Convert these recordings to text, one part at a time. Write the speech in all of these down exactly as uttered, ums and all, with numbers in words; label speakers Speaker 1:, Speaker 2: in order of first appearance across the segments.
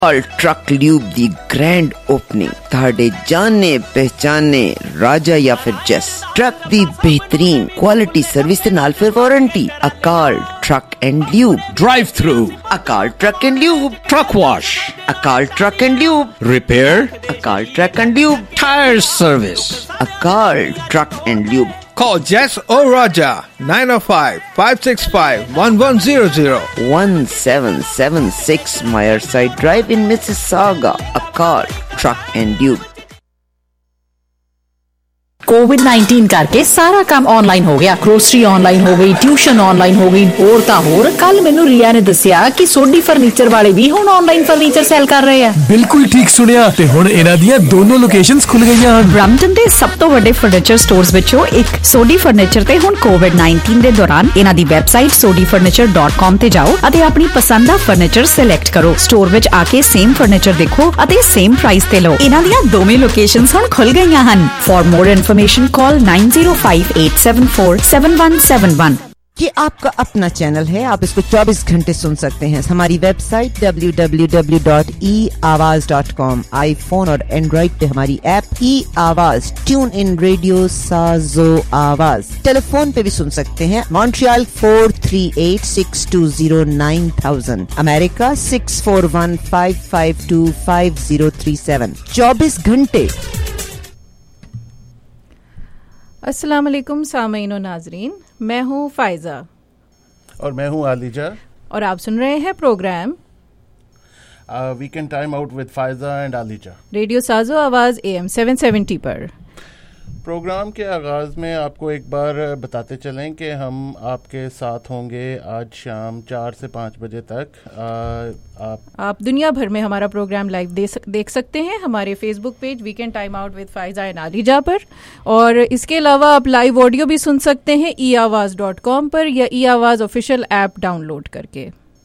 Speaker 1: All truck lube दी grand opening ਤੁਹਾਡੇ ਜਾਣੇ ਪਹਿਚਾਨੇ ਰਾਜਾ ਜਾਂ ਫਿਰ ਜੈਸ ਟਰੱਕ ਦੀ ਬਿਹਤਰੀਨ ਕੁਆਲਿਟੀ ਸਰਵਿਸ ਦੇ ਨਾਲ ਫਿਰ warranty Akal truck and lube
Speaker 2: drive through
Speaker 1: Akal truck and lube
Speaker 2: truck wash
Speaker 1: Akal truck and lube
Speaker 2: repair
Speaker 1: Akal truck and lube
Speaker 2: tyre service
Speaker 1: Akal truck and lube
Speaker 2: Call Jess or Raja nine oh five, five six five, one one zero zero.
Speaker 1: one seven seven six Myerside Drive in Mississauga. Akal Truck and Tube.
Speaker 3: Covid nineteen करके सारा काम online हो गया। Grocery online हो गई, tuition online हो गई, होर तां होर कल मैनू रिया ने दसिया कि सोडी फर्नीचर वाले भी हुण ऑनलाइन फर्नीचर सेल कर रहे हैं।
Speaker 4: बिल्कुल ठीक सुनिया ते हुण इन्हां दीयां दोनों लोकेशंस खुल गईयां हन।
Speaker 3: ब्रैम्पटन दे सब तो वड्डे फर्नीचर स्टोर्स विचों एक सोडी फर्नीचर ते हुण कोविड नाइनटीन दे दौरान इन्हां दी website Sodhi furniture dot com ते जाओ अते अपनी पसंद दा फर्नीचर सिलेक्ट करो। स्टोर विच आके सेम फर्नीचर देखो अते सेम प्राइस ते लो। इन्हां दीयां दोवें लोकेशंस हुण खुल गईयां हन। For more information call nine zero five eight seven four seven one seven one।
Speaker 1: ये आपका अपना चैनल है, आप इसको चौबीस घंटे सुन सकते हैं। हमारी website W W W dot E Awaz dot com, iPhone और एंड्रॉइड पे हमारी ऐप ई आवाज, ट्यून इन रेडियो साजो आवाज, टेलीफोन पे भी सुन सकते हैं। Montreal four three eight six two zero nine thousand, America six four one five five two five zero three seven. चौबीस घंटे।
Speaker 5: अस्सलाम वालेकुम सामीन और नाजरीन, मैं हूँ फायजा
Speaker 6: और मैं हूँ आलिजा
Speaker 5: और आप सुन रहे हैं programme
Speaker 6: weekend time out with Faiza and Aliza
Speaker 5: radio Sajo Awaz A M seven seventy पर।
Speaker 6: प्रोग्राम के आगाज़ में आपको एक बार बताते चलें कि हम आपके साथ होंगे आज शाम चार से पाँच बजे तक। आ, आप
Speaker 5: आप दुनिया भर में हमारा प्रोग्राम लाइव दे सक, देख सकते हैं हमारे Facebook page weekend time out with Faiza and Aliza पर, और इसके अलावा आप लाइव ऑडियो भी सुन सकते हैं ई आवाज़ डॉट कॉम पर या ई आवाज़ ऑफिशियल ऐप डाउनलोड करके।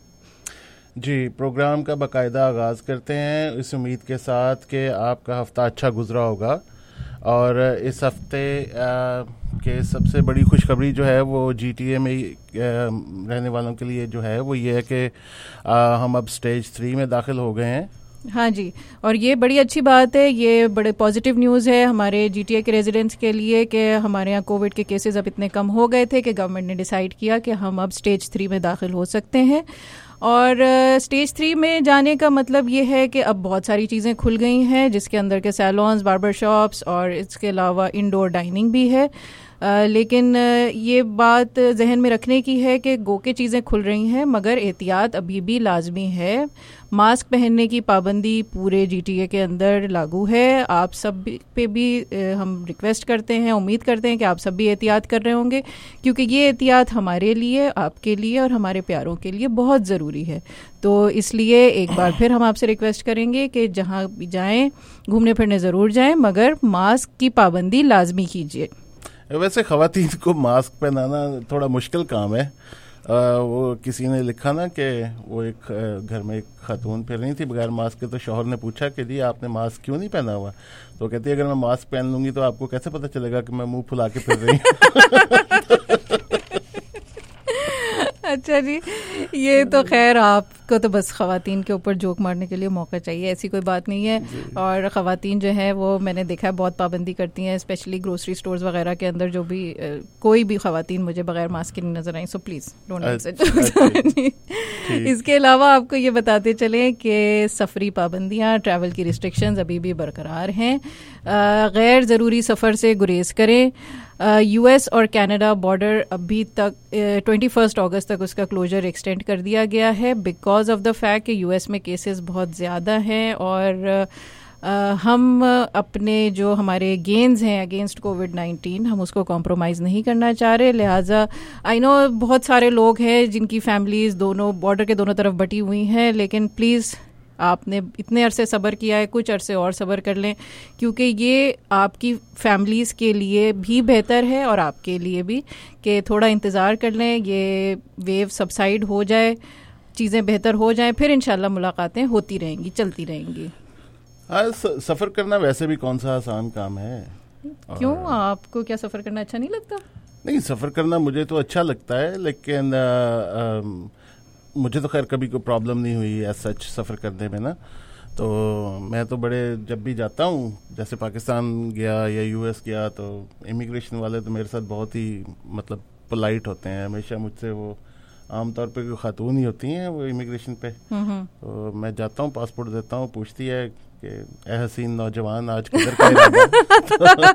Speaker 6: जी, प्रोग्राम का बाकायदा आगाज़ करते हैं इस उम्मीद के साथ कि आपका हफ़्ता अच्छा गुजरा होगा। और इस हफ्ते के सबसे बड़ी खुशखबरी जो है वो जीटीए में रहने वालों के लिए जो है वो ये है कि हम अब स्टेज थ्री में दाखिल हो गए हैं।
Speaker 5: हाँ जी, और ये बड़ी अच्छी बात है, ये बड़े पॉजिटिव न्यूज़ है हमारे जीटीए के रेजिडेंट्स के लिए कि हमारे यहाँ कोविड के केसेस अब इतने कम हो गए थे कि गवर्नमेंट ने डिसाइड किया कि हम अब स्टेज थ्री में दाखिल हो सकते हैं। और स्टेज थ्री में जाने का मतलब ये है कि अब बहुत सारी चीज़ें खुल गई हैं, जिसके अंदर के सैलून्स, बार्बर शॉप्स और इसके अलावा इंडोर डाइनिंग भी है। आ, लेकिन ये बात जहन में रखने की है कि गो के चीज़ें खुल रही हैं मगर एहतियात अभी भी लाजमी है। मास्क पहनने की पाबंदी पूरे जीटीए के अंदर लागू है। आप सब पे भी हम रिक्वेस्ट करते हैं, उम्मीद करते हैं कि आप सब भी एहतियात कर रहे होंगे, क्योंकि ये एहतियात हमारे लिए, आपके लिए और हमारे प्यारों के लिए बहुत ज़रूरी है। तो इसलिए एक बार फिर हम आपसे रिक्वेस्ट करेंगे कि जहाँ भी जाएँ घूमने फिरने ज़रूर जाएँ, मगर मास्क की पाबंदी लाजमी कीजिए।
Speaker 6: वैसे ख़वातीन को मास्क पहनाना थोड़ा मुश्किल काम है। आ, वो किसी ने लिखा ना कि वो एक घर में एक खातून फिर रही थी बगैर मास्क के, तो शौहर ने पूछा कि जी आपने मास्क क्यों नहीं पहना हुआ? तो कहती है अगर मैं मास्क पहन लूँगी तो आपको कैसे पता चलेगा कि मैं मुंह फुला के फिर रही हूँ।
Speaker 5: अच्छा जी, ये तो खैर आपको तो बस ख़वातीन के ऊपर जोक मारने के लिए मौका चाहिए, ऐसी कोई बात नहीं है। और ख़वातीन जो है वो मैंने देखा है बहुत पाबंदी करती हैं, स्पेशली ग्रोसरी स्टोर्स वगैरह के अंदर जो भी आ, कोई भी ख़वातीन मुझे बगैर मास्क के नहीं नजर आई, सो प्लीज़ डोंट आंसर। इसके अलावा आपको ये बताते चलें कि सफरी पाबंदियाँ, ट्रैवल की रिस्ट्रिक्शंस अभी भी बरकरार हैं। गैर ज़रूरी सफ़र से गुरेज करें। यूएस और कनाडा बॉर्डर अभी तक ट्वेंटी फर्स्ट अगस्त तक उसका क्लोजर एक्सटेंड कर दिया गया है बिकॉज ऑफ द फैक्ट कि यूएस में केसेस बहुत ज़्यादा हैं और Uh, हम अपने जो हमारे गेन्स हैं अगेंस्ट कोविड नाइन्टीन हम उसको कॉम्प्रोमाइज़ नहीं करना चाह रहे। लिहाजा आई नो बहुत सारे लोग हैं जिनकी फैमिलीज़ दोनों बॉर्डर के दोनों तरफ बटी हुई हैं, लेकिन प्लीज़ आपने इतने अरसे सब्र किया है, कुछ अरसे और सब्र कर लें, क्योंकि ये आपकी फैमिलीज़ के लिए भी बेहतर है और आपके लिए भी कि थोड़ा इंतज़ार कर लें, ये वेव सबसाइड हो जाए, चीज़ें बेहतर हो जाएं, फिर इंशाल्लाह मुलाकातें होती रहेंगी, चलती रहेंगी।
Speaker 6: हाँ, सफ़र करना वैसे भी कौन सा आसान काम है।
Speaker 5: क्यों, आपको क्या सफ़र करना अच्छा नहीं लगता?
Speaker 6: नहीं, सफ़र करना मुझे तो अच्छा लगता है, लेकिन आ, आ, मुझे तो खैर कभी कोई प्रॉब्लम नहीं हुई एज सच सफ़र करने में ना। तो मैं तो बड़े जब भी जाता हूँ, जैसे पाकिस्तान गया या यूएस गया, तो इमिग्रेशन वाले तो मेरे साथ बहुत ही मतलब पोलाइट होते हैं हमेशा मुझसे। वो आमतौर पे कोई खातून ही होती हैं वो इमिग्रेशन पे। तो मैं जाता हूँ, पासपोर्ट देता हूँ, पूछती है कि ए हसीन नौजवान आज किधर का इरादा।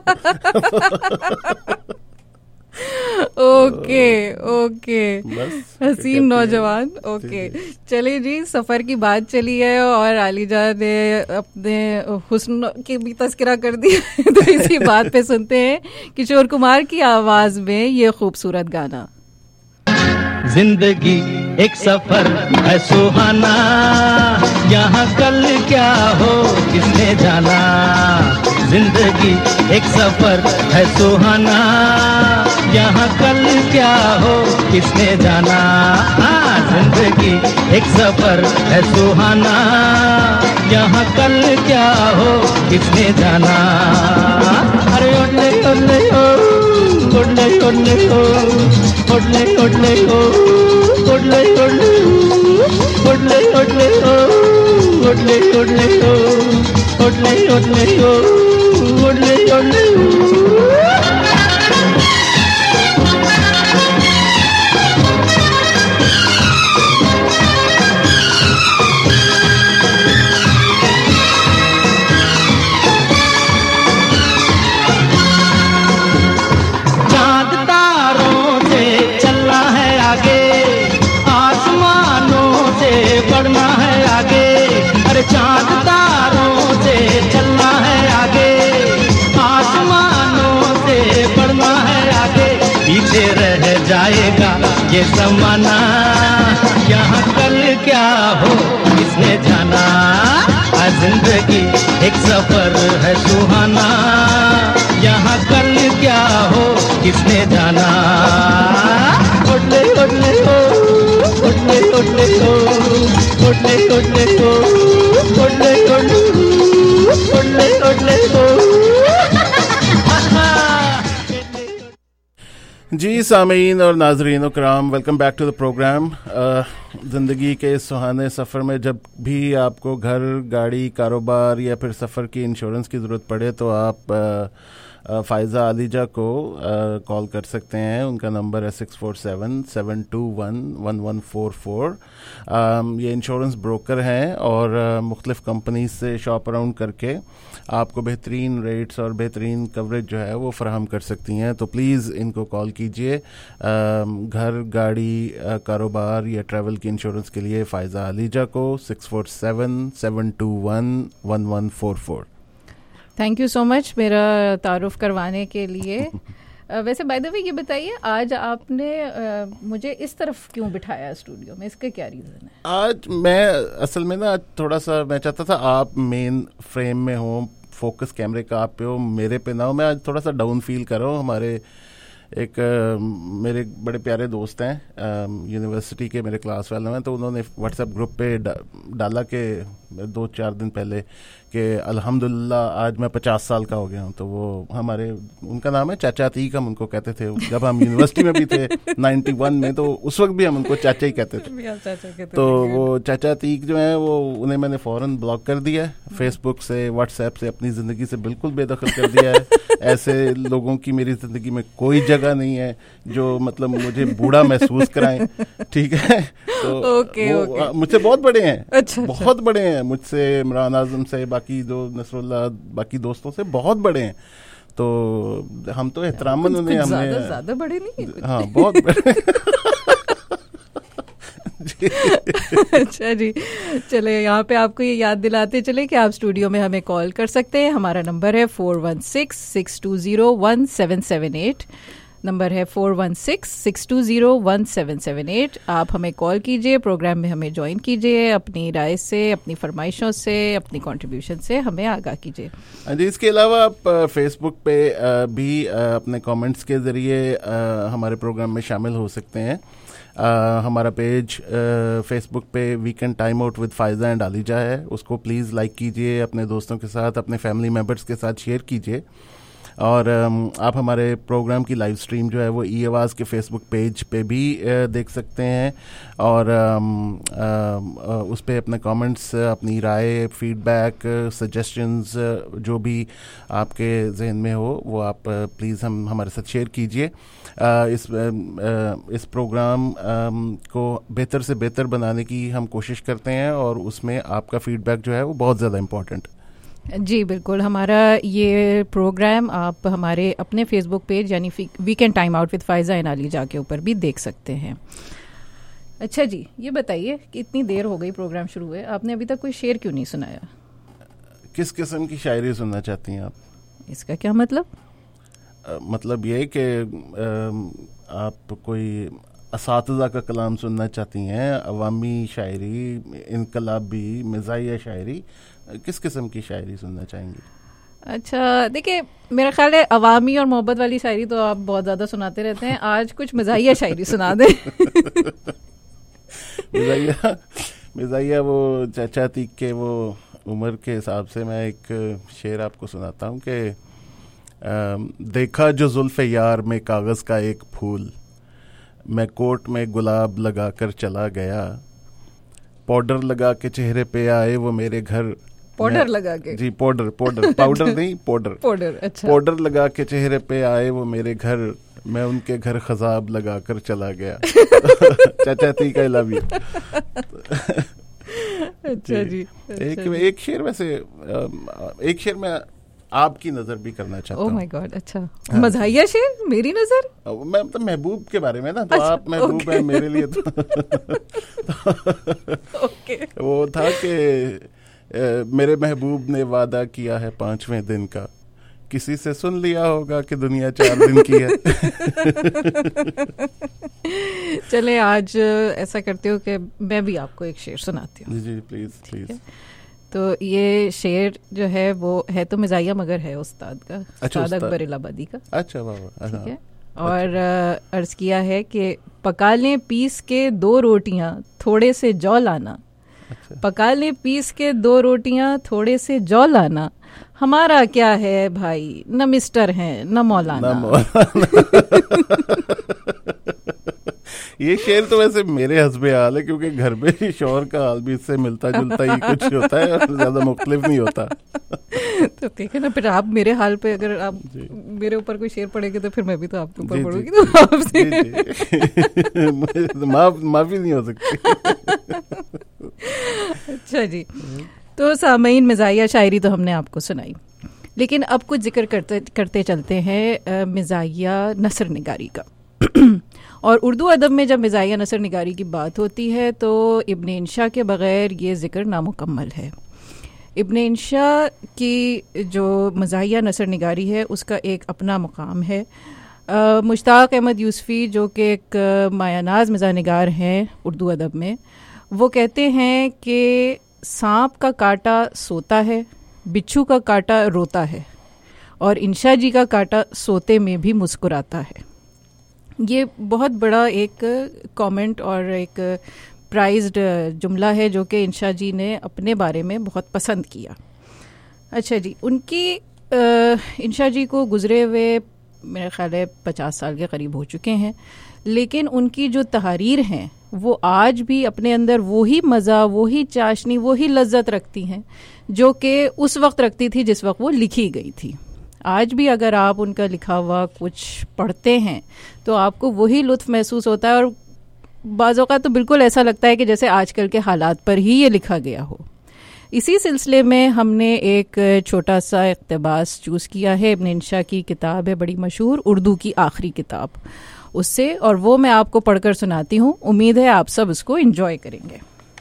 Speaker 5: ओके ओके,
Speaker 6: बस
Speaker 5: हसीन नौजवान। ओके, चलिए जी, सफर की बात चली है और आलिजा ने अपने हुस्न की भी तस्करा कर दी। तो इसी बात पे सुनते हैं किशोर कुमार की आवाज में ये खूबसूरत गाना।
Speaker 7: जिंदगी एक सफर है सुहाना, यहाँ कल क्या हो किसने जाना। जिंदगी एक सफर है सुहाना, यहाँ कल क्या हो किसने जाना। हाँ, जिंदगी एक सफर है सुहाना, यहाँ कल क्या हो किसने जाना। अरे ओले ओले ओ, ओले ओले ओ, ओले ओले ओ, ओले ओले ओ, ओले ओले ओ, ओले ओले ओ, ओले ओले ओ, ओले ओले ओ। चांद तारों से चलना है आगे, आसमानों से बढ़ना है आगे। पीछे रह जाएगा ये ज़माना, यहाँ कल क्या हो किसने जाना। जिंदगी एक सफर है सुहाना, यहाँ कल क्या हो किसने जाना। ओले ओले ओ, ओले ओले ओ, ओले ओले ओ, ओले ओले ओले ओले ओ।
Speaker 6: जी सामीन और नाजरीन कराम, welcome back to the programme. ज़िंदगी के इस सुहाने सफ़र में जब भी आपको घर, गाड़ी, कारोबार या फिर सफ़र की इंश्योरेंस की ज़रूरत पड़े तो आप uh, फ़ायज़ा आलिजा को कॉल uh, कर सकते हैं। उनका नंबर है six four seven seven two one one one four four. ये इंश्योरेंस ब्रोकर हैं और uh, मुख्तलिफ कंपनीज से शॉप अराउंड करके आपको बेहतरीन रेट्स और बेहतरीन कवरेज जो है वो फराहम कर सकती हैं। तो प्लीज़ इनको कॉल कीजिए। घर, गाड़ी, कारोबार या ट्रैवल की इंश्योरेंस के लिए फ़ायज़ा आलिजा को six four seven seven two one one one four four.
Speaker 5: Thank you so much मेरा तारुफ करवाने के लिए। वैसे बाय द वे ये बताइए, आज आपने uh, मुझे इस तरफ क्यों बिठाया स्टूडियो में, इसका क्या रीज़न है?
Speaker 6: आज मैं असल में ना थोड़ा सा मैं चाहता था आप मेन फ्रेम में हो, फोकस कैमरे का आप पे हो, मेरे पे ना हो। मैं आज थोड़ा सा डाउन फील कर रहा हूँ। हमारे एक uh, मेरे बड़े प्यारे दोस्त हैं, यूनिवर्सिटी uh, के मेरे क्लास वाले हैं, तो उन्होंने व्हाट्सएप ग्रुप पे डा, डाला के दो चार दिन पहले कि अल्हम्दुलिल्लाह आज मैं पचास साल का हो गया हूँ। तो वो हमारे, उनका नाम है चाचा अतीक, हम उनको कहते थे जब हम यूनिवर्सिटी में भी थे नाइन्टी वन में, तो उस वक्त भी हम उनको चाचा ही कहते थे। तो वो चाचा अतीक जो है वो उन्हें मैंने फ़ौरन ब्लॉक कर दिया है, फेसबुक से, व्हाट्सएप से, अपनी ज़िंदगी से बिल्कुल बेदखल कर दिया है। ऐसे लोगों की मेरी ज़िंदगी में कोई जगह नहीं है जो मतलब मुझे बूढ़ा महसूस कराएं, ठीक है। तो
Speaker 5: ओके,
Speaker 6: वो
Speaker 5: ओके।
Speaker 6: मुझसे बहुत बड़े हैं,
Speaker 5: अच्छा,
Speaker 6: बहुत अच्छा। बड़े हैं मुझसे, इमरान आजम से, बाकी जो नसरुल्लाह, बाकी दोस्तों से बहुत बड़े हैं। तो हम तो एहतरामन उन्हें हमने
Speaker 5: ज़्यादा ज़्यादा बड़े नहीं है।
Speaker 6: हाँ, बहुत बड़े।
Speaker 5: अच्छा जी, चले यहाँ पे आपको ये याद दिलाते चले कि आप स्टूडियो में हमें कॉल कर सकते हैं। हमारा नंबर है four one six six two zero one seven seven eight. Number है four one six six two zero one seven seven eight. आप हमें कॉल कीजिए, प्रोग्राम में हमें ज्वाइन कीजिए, अपनी राय से, अपनी फरमाइशों से, अपनी कंट्रीब्यूशन से हमें आगाह कीजिए।
Speaker 6: जी, इसके अलावा आप फेसबुक पे भी अपने कमेंट्स के ज़रिए हमारे प्रोग्राम में शामिल हो सकते हैं। Uh, हमारा पेज फेसबुक पे weekend time out with Faiza and Aliza है, उसको प्लीज़ लाइक कीजिए, अपने दोस्तों के साथ, अपने फैमिली मेम्बर्स के साथ शेयर कीजिए। और आप हमारे प्रोग्राम की लाइव स्ट्रीम जो है वो ई आवाज़ के फेसबुक पेज पे भी देख सकते हैं, और उस पर अपने कमेंट्स, अपनी राय, फीडबैक, सजेशंस जो भी आपके जहन में हो वो आप प्लीज़ हम हमारे साथ शेयर कीजिए। इस इस प्रोग्राम को बेहतर से बेहतर बनाने की हम कोशिश करते हैं, और उसमें आपका फीडबैक जो है वो बहुत ज़्यादा इम्पोर्टेंट।
Speaker 5: जी बिल्कुल, हमारा ये प्रोग्राम आप हमारे अपने फेसबुक पेज यानी weekend time out with Faiza एनाली जाके ऊपर भी देख सकते हैं। अच्छा जी, ये बताइए कि इतनी देर हो गई प्रोग्राम शुरू हुए, आपने अभी तक कोई शेर क्यों नहीं सुनाया?
Speaker 6: किस किस्म की शायरी सुनना चाहती हैं आप?
Speaker 5: इसका क्या मतलब?
Speaker 6: आ, मतलब ये कि आप कोई असातिज़ा का कलाम सुनना चाहती हैं, अवामी शायरी, इनकलाबी, मिज़ाहिया शायरी, किस किस्म की शायरी सुनना चाहेंगी? अच्छा
Speaker 5: देखिए, मेरा ख्याल है अवामी और मोहब्बत वाली शायरी तो आप बहुत ज़्यादा सुनाते रहते हैं, आज कुछ मिज़ाहिया शायरी सुना दें।
Speaker 6: मिज़ाहिया मिज़ाहिया वो चाचा तीक के वो उम्र के हिसाब से मैं एक शेर आपको सुनाता हूँ कि देखा जो जुल्फ़े यार में कागज़ का एक फूल, मैं कोट में गुलाब लगा कर चला गया, पाउडर लगा के चेहरे पे आए वो मेरे घर।
Speaker 5: पाउडर लगा के?
Speaker 6: जी पाउडर, पाउडर पाउडर नहीं पाउडर
Speaker 5: पाउडर अच्छा।
Speaker 6: पाउडर लगा के चेहरे पे आए वो मेरे घर, मैं उनके घर खजाब लगा कर चला गया। चाचा ती का लव यू।
Speaker 5: अच्छा जी, अच्छा
Speaker 6: एक
Speaker 5: जी।
Speaker 6: एक शेर वैसे एक शेर में आपकी नजर भी करना चाहता हूँ।
Speaker 5: ओह माय गॉड, अच्छा मज़ाहिया शेर मेरी नजर?
Speaker 6: मैं मतलब महबूब के बारे में ना, तो अच्छा, आप महबूब हैं मेरे लिए तो, तो ओके। वो था कि मेरे महबूब ने वादा किया है पांचवें दिन का, किसी से सुन लिया होगा कि दुनिया चार दिन की है।
Speaker 5: चले आज ऐसा करते हो कि मैं भी आपको एक शेर सुनाती हूँ।
Speaker 6: जी प्लीज प्लीज।
Speaker 5: तो ये शेर जो है वो है तो मिज़ाहिया मगर है उस्ताद का,
Speaker 6: अच्छा,
Speaker 5: उस्ताद अकबर इलाहाबादी का।
Speaker 6: अच्छा वाह,
Speaker 5: ठीक है। और अर्ज किया है कि पका लें पीस के दो रोटियां थोड़े से जौ लाना, अच्छा। पका लें पीस के दो रोटियां थोड़े से जौ लाना, हमारा क्या है भाई, न मिस्टर हैं न मौलाना।
Speaker 6: ये शेर तो वैसे मेरे हस्बे हाल है, क्योंकि घर में शौहर का हाल भी इससे मिलता जुलता ही कुछ होता है और ज्यादा मुख्तलिफ नहीं होता।
Speaker 5: तो ठीक है ना, फिर आप मेरे हाल पे अगर आप मेरे ऊपर कोई शेर पड़ेगा तो फिर मैं भी तो आपके ऊपर पढ़ूंगी, तो आपसे
Speaker 6: माफ माफी नहीं हो सकती।
Speaker 5: अच्छा जी, तो सामईन मिज़ाहिया शायरी तो हमने आपको सुनाई, लेकिन अब कुछ जिक्र करते करते चलते हैं मिज़ाहिया नसर निगारी का। और उर्दू अदब में जब मिज़ाहिया नसर निगारी की बात होती है तो इब्न इंशा के बग़ैर ये ज़िक्र नामुकम्मल है। इब्न इंशा की जो मिज़ाहिया नसर निगारी है उसका एक अपना मकाम है। मुश्ताक अहमद यूसुफ़ी जो कि एक मायानाज़ मिज़ाह निगार हैं उर्दू अदब में, वो कहते हैं कि सांप का काटा सोता है, बिच्छू का काटा रोता है, और इंशा जी का काटा सोते में भी मुस्कुराता है। ये बहुत बड़ा एक कमेंट और एक प्राइज्ड जुमला है जो कि इंशा जी ने अपने बारे में बहुत पसंद किया। अच्छा जी, उनकी इंशा जी को गुजरे हुए मेरे ख्याल है पचास साल के करीब हो चुके हैं, लेकिन उनकी जो तहरीर हैं वो आज भी अपने अंदर वही मज़ा, वही चाशनी, वही लज्जत रखती हैं जो कि उस वक्त रखती थी जिस वक्त वो लिखी गई थी। आज भी अगर आप उनका लिखा हुआ कुछ पढ़ते हैं तो आपको वही लुत्फ महसूस होता है, और बाज़ औक़ात तो बिल्कुल ऐसा लगता है कि जैसे आजकल के हालात पर ही ये लिखा गया हो। इसी सिलसिले में हमने एक छोटा सा इक़्तिबास चूज़ किया है। इब्न इंशा की किताब है बड़ी मशहूर, उर्दू की आखिरी किताब, उससे, और वो मैं आपको पढ़कर सुनाती हूँ। उम्मीद है आप सब इसको एंजॉय करेंगे।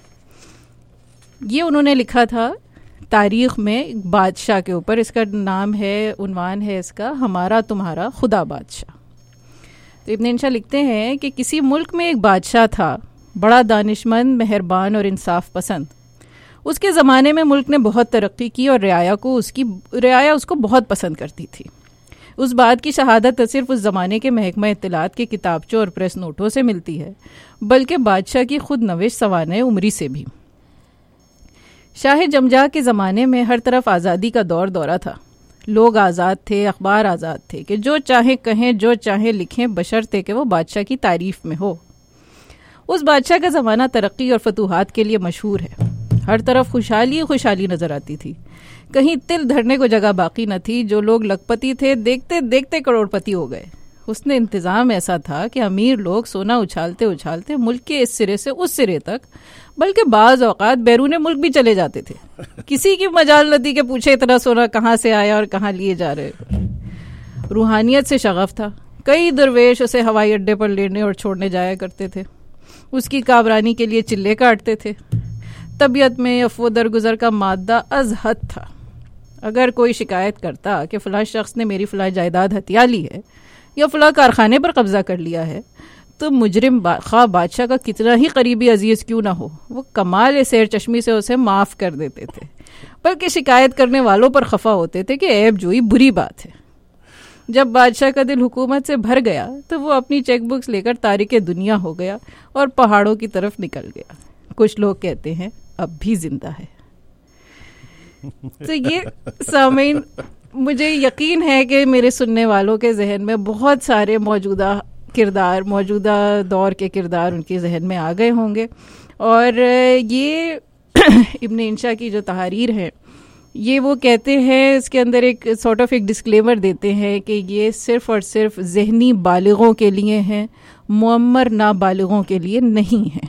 Speaker 5: ये उन्होंने लिखा था तारीख़ में बादशाह के ऊपर। इसका नाम है, उन्वान है इसका, हमारा तुम्हारा खुदा बादशाह। तो इब्न इंशा लिखते हैं कि किसी मुल्क में एक बादशाह था, बड़ा दानिशमंद, मेहरबान और इंसाफ पसंद। उसके ज़माने में मुल्क ने बहुत तरक्की की और रियाया को उसकी रियाया उसको बहुत पसंद करती थी। उस बात की शहादत सिर्फ उस ज़माने के महकमा इत्तलात के किताबचों और प्रेस नोटों से मिलती है, बल्कि बादशाह की खुद नविश सवाने उमरी से भी। शाह जमजा के ज़माने में हर तरफ आज़ादी का दौर दौरा था। लोग आज़ाद थे, अखबार आज़ाद थे कि जो चाहे कहें, जो चाहे लिखें, बशर्ते कि वो बादशाह की तारीफ में हो। उस बादशाह का ज़माना तरक्की और फतूहात के लिए मशहूर है। हर तरफ खुशहाली खुशहाली नज़र आती थी, कहीं तिल धरने को जगह बाकी न थी। जो लोग लखपति थे देखते देखते करोड़पति हो गए। उसने इंतज़ाम ऐसा था कि अमीर लोग सोना उछालते उछालते मुल्क के इस सिरे से उस सिरे तक, बल्कि बाज़ औक़ात बैरून मुल्क भी चले जाते थे। किसी की मजाल न थी कि पूछे इतना सोना कहाँ से आया और कहाँ लिए जा रहे। रूहानियत से शगफ था। कई दरवेश उसे हवाई अड्डे पर लेने और छोड़ने जाया करते थे। उसकी काबरानी के लिए चिल्ले काटते थे। तबीयत में अफ़्व दरगुजर का मादा अज़ हद था। अगर कोई शिकायत करता कि फ़लाँ शख्स ने मेरी फ़लाँ जायदाद हथिया ली है या फ़लाँ कारखाने पर कब्ज़ा कर लिया है, तो मुजरिम बा, खा बादशाह का कितना ही करीबी अजीज़ क्यों ना हो, वो कमाल सैर चश्मी से उसे माफ़ कर देते थे। बल्कि शिकायत करने वालों पर खफा होते थे कि ऐब जोई बुरी बात है। जब बादशाह का दिल हुकूमत से भर गया तो वो अपनी चेक बुक्स लेकर तारिके दुनिया हो गया और पहाड़ों की तरफ निकल गया। कुछ लोग कहते हैं अब भी जिंदा है। तो ये सामीन, मुझे यकीन है कि मेरे सुनने वालों के जहन में बहुत सारे मौजूदा किरदार, मौजूदा दौर के किरदार उनके जहन में आ गए होंगे। और ये इब्न इंशा की जो तहरीर है, ये वो कहते हैं, इसके अंदर एक सॉर्ट ऑफ एक डिस्क्लेमर देते हैं कि ये सिर्फ़ और सिर्फ ज़हनी बालिगों के लिए हैं, मुअम्मर नाबालिगों के लिए नहीं है।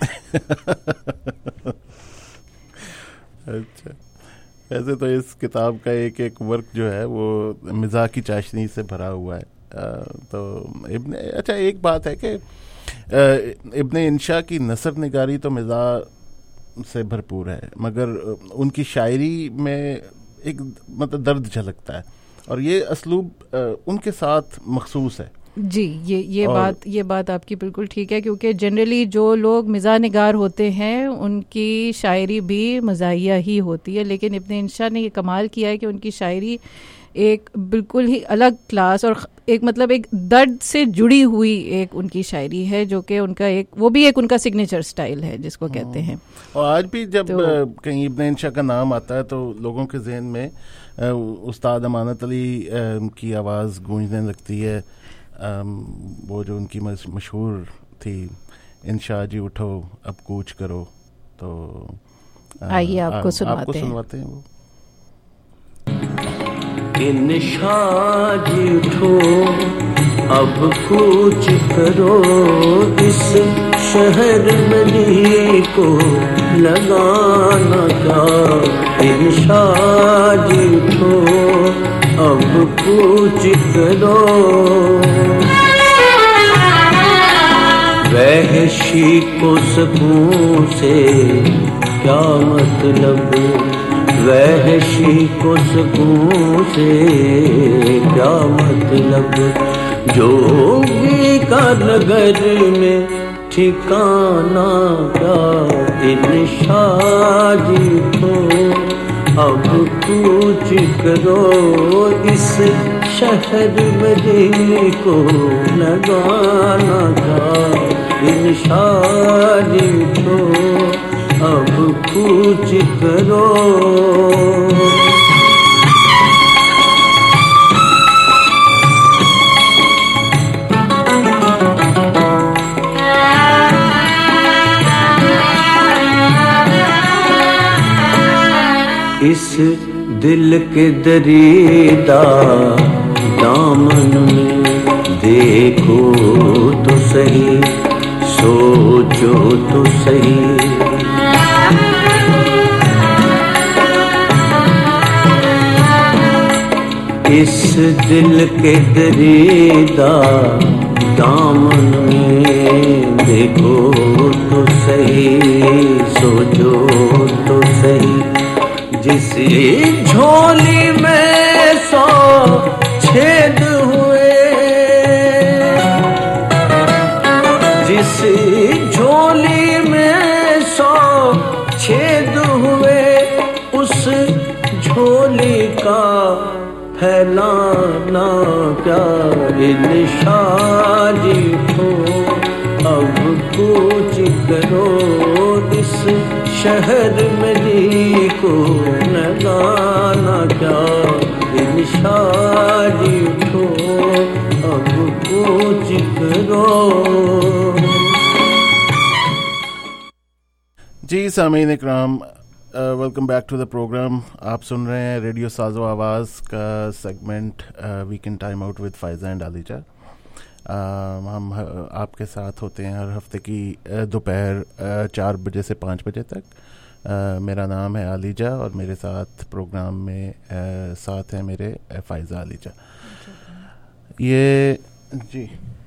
Speaker 6: अच्छा, वैसे तो इस किताब का एक एक वर्क जो है वो मिज़ाह की चाशनी से भरा हुआ है। आ, तो इब्न अच्छा एक बात है कि इब्न इंशा की नसर निगारी तो मिज़ाह से भरपूर है, मगर उनकी शायरी में एक मतलब दर्द झलकता है और ये असलूब उनके साथ मखसूस है।
Speaker 5: जी, ये ये बात ये बात आपकी बिल्कुल ठीक है, क्योंकि जनरली जो लोग मिज़ाह निगार होते हैं उनकी शायरी भी मज़ाहिया ही होती है, लेकिन इब्न इंशा ने ये कमाल किया है कि उनकी शायरी एक बिल्कुल ही अलग क्लास और एक मतलब एक दर्द से जुड़ी हुई एक उनकी शायरी है, जो कि उनका एक वो भी एक उनका सिग्नेचर स्टाइल है जिसको कहते हैं।
Speaker 6: और आज भी जब तो, कहीं इब्न इंशा का नाम आता है तो लोगों के जहन में उस्ताद अमानत अली की आवाज़ गूंजने लगती है। वो जो उनकी मशहूर थी, इंशा जी उठो अब कूच करो, तो
Speaker 5: आइए आपको सुनाते
Speaker 6: आपको सुनवाते हैं वो।
Speaker 7: इंशा जी उठो अब कूच करो, इस शहर में को लगाना क्या। इंशा जी उठो अब कूच करो, वहशी को सकून से क्या मतलब, वहशी को सकून से क्या मतलब, जोगी का नगर में ठिकाना क्या। इंशा जी को अब कूच करो, इस शहर में दिल को लगाना था। इंशा जी को अब कूच करो। इस दिल के दरीदा दामन में देखो तो सही, सोचो तो सही। इस दिल के दरीदा दामन में देखो तो सही, सोचो तो सही। जिस झोली में सौ छेद हुए, जिस झोली में सौ छेद हुए, उस झोली का फैलाना क्या। इंशा जी को अब कूच करो, इस शहर में दी को लगाना क्या। इंशा
Speaker 6: सामीन इकराम, welcome back to the programme. आप सुन रहे हैं रेडियो साजो आवाज़ का segment weekend time out with Faiza and Aliza. हम ह- आपके साथ होते हैं हर हफ्ते की uh, दोपहर uh, चार बजे से पाँच बजे तक। uh, मेरा नाम है आलिजा और मेरे साथ प्रोग्राम में uh, साथ हैं मेरे uh, फायजा आलिजा। ये जी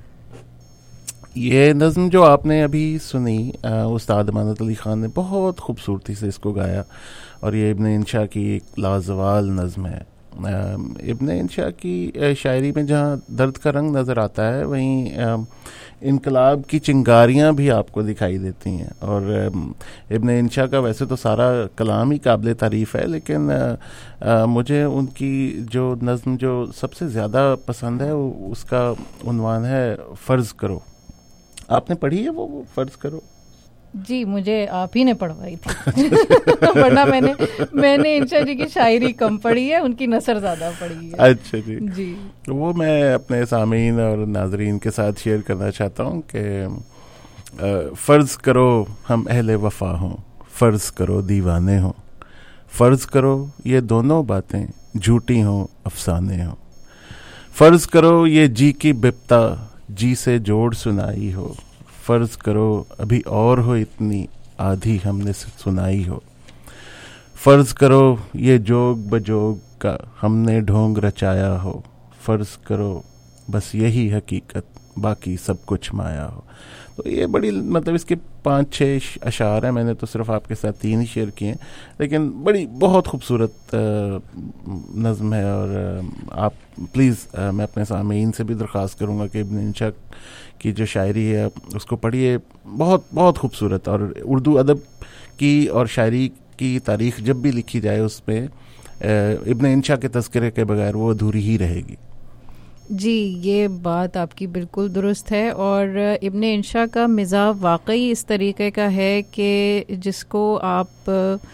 Speaker 6: ये नज़्म जो आपने अभी सुनी, उस्ताद अमानत अली ख़ान ने बहुत खूबसूरती से इसको गाया और ये इब्न इंशा की एक लाजवाल नज़्म है। आ, इब्न इंशा की शायरी में जहाँ दर्द का रंग नज़र आता है, वहीं इनकलाब की चिंगारियाँ भी आपको दिखाई देती हैं। और इब्न इंशा का वैसे तो सारा कलाम ही काबिल तारीफ़ है, लेकिन आ, आ, मुझे उनकी जो नज़्म जो सबसे ज़्यादा पसंद है उसका उन्वान है फ़र्ज़ करो। आपने पढ़ी है वो, वो फ़र्ज़ करो?
Speaker 5: जी, मुझे आप ही ने पढ़वाई थी वरना मैंने मैंने इंशा जी की शायरी कम पढ़ी है, उनकी नसर ज़्यादा पढ़ी है।
Speaker 6: अच्छा जी जी तो वो मैं अपने सामीन और नाजरीन के साथ शेयर करना चाहता हूँ कि फ़र्ज़ करो हम अहले वफ़ा हों, फ़र्ज़ करो दीवाने हों, फ़र्ज़ करो ये दोनों बातें झूठी हों अफसाने हों, फ़र्ज़ करो ये जी की बिप्ता जी से जोड़ सुनाई हो, फ़र्ज़ करो अभी और हो इतनी आधी हमने सुनाई हो, फ़र्ज़ करो ये जोग बजोग का हमने ढोंग रचाया हो, फ़र्ज़ करो बस यही हकीकत बाकी सब कुछ माया हो। तो ये बड़ी मतलब इसके पाँच छः अशार हैं, मैंने तो सिर्फ आपके साथ तीन ही शेयर किए हैं, लेकिन बड़ी बहुत खूबसूरत नज़्म है। और आप प्लीज़ मैं अपने सामीन से भी दरख्वास्त करूँगा कि इब्न इंशा की जो शायरी है उसको पढ़िए, बहुत बहुत खूबसूरत। और उर्दू अदब की और शायरी की तारीख़ जब भी लिखी जाए उसमें इब्न इंशा के तज़किरे के बगैर वो अधूरी ही रहेगी।
Speaker 5: जी, ये बात आपकी बिल्कुल दुरुस्त है। और इब्न इंशा का मिज़ाज वाकई इस तरीके का है कि जिसको आप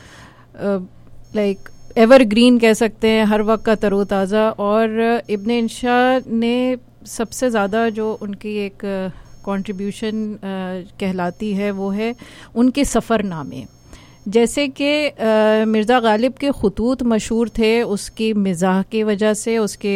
Speaker 5: लाइक एवरग्रीन कह सकते हैं, हर वक्त का तरोताज़ा। और इब्न इंशा ने सबसे ज़्यादा जो उनकी एक कंट्रीब्यूशन कहलाती है वो है उनके सफ़रनामे। जैसे कि मिर्ज़ा गालिब के ख़ुतूत मशहूर थे उसकी मिज़ाह की वजह से, उसके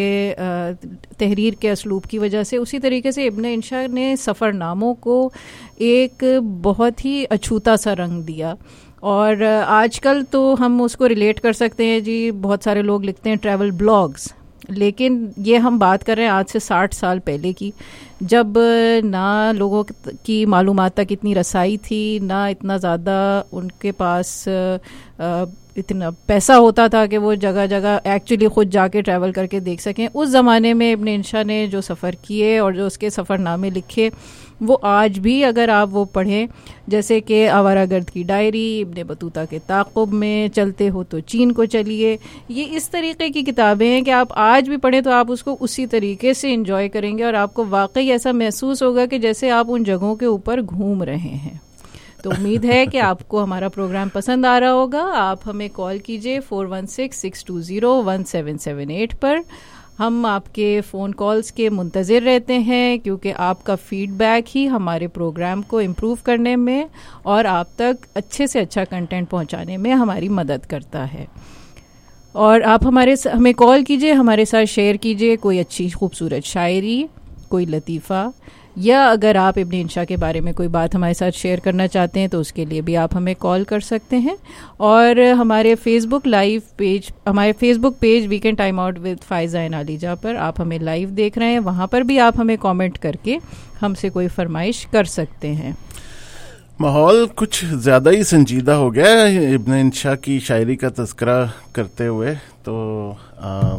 Speaker 5: तहरीर के असलूब की वजह से, उसी तरीके से इब्न इंशा ने सफ़रनामों को एक बहुत ही अछूता सा रंग दिया। और आजकल तो हम उसको रिलेट कर सकते हैं जी, बहुत सारे लोग लिखते हैं ट्रैवल ब्लॉग्स, लेकिन ये हम बात कर रहे हैं आज से साठ साल पहले की, जब ना लोगों की मालूमात तक इतनी रसाई थी, ना इतना ज़्यादा उनके पास आ, इतना पैसा होता था कि वो जगह जगह एक्चुअली ख़ुद जाके ट्रैवल करके देख सकें। उस ज़माने में इब्न इंशा ने जो सफ़र किए और जो उसके सफ़रनामे लिखे, वो आज भी अगर आप वो पढ़ें, जैसे कि आवारागर्द की डायरी, इब्न बतूता के ताक़ुब में, चलते हो तो चीन को चलिए, ये इस तरीके की किताबें हैं कि आप आज भी पढ़ें तो आप उसको उसी तरीके से इंजॉय करेंगे और आपको वाकई ऐसा महसूस होगा कि जैसे आप उन जगहों के ऊपर घूम रहे हैं। तो उम्मीद है कि आपको हमारा प्रोग्राम पसंद आ रहा होगा। आप हमें कॉल कीजिए four one six six two zero one seven seven eight पर। हम आपके फ़ोन कॉल्स के मुंतज़िर रहते हैं, क्योंकि आपका फ़ीडबैक ही हमारे प्रोग्राम को इम्प्रूव करने में और आप तक अच्छे से अच्छा कंटेंट पहुंचाने में हमारी मदद करता है। और आप हमारे हमें कॉल कीजिए, हमारे साथ शेयर कीजिए कोई अच्छी खूबसूरत शायरी, कोई लतीफ़ा, या अगर आप इब्न इंशा के बारे में कोई बात हमारे साथ शेयर करना चाहते हैं तो उसके लिए भी आप हमें कॉल कर सकते हैं। और हमारे फेसबुक लाइव पेज हमारे Facebook page weekend time out with Faiza and Aliza पर आप हमें लाइव देख रहे हैं, वहाँ पर भी आप हमें कमेंट करके हमसे कोई फरमाइश कर सकते हैं।
Speaker 6: माहौल कुछ ज़्यादा ही संजीदा हो गया है इब्न इंशा की शायरी का तज़किरा करते हुए, तो आ,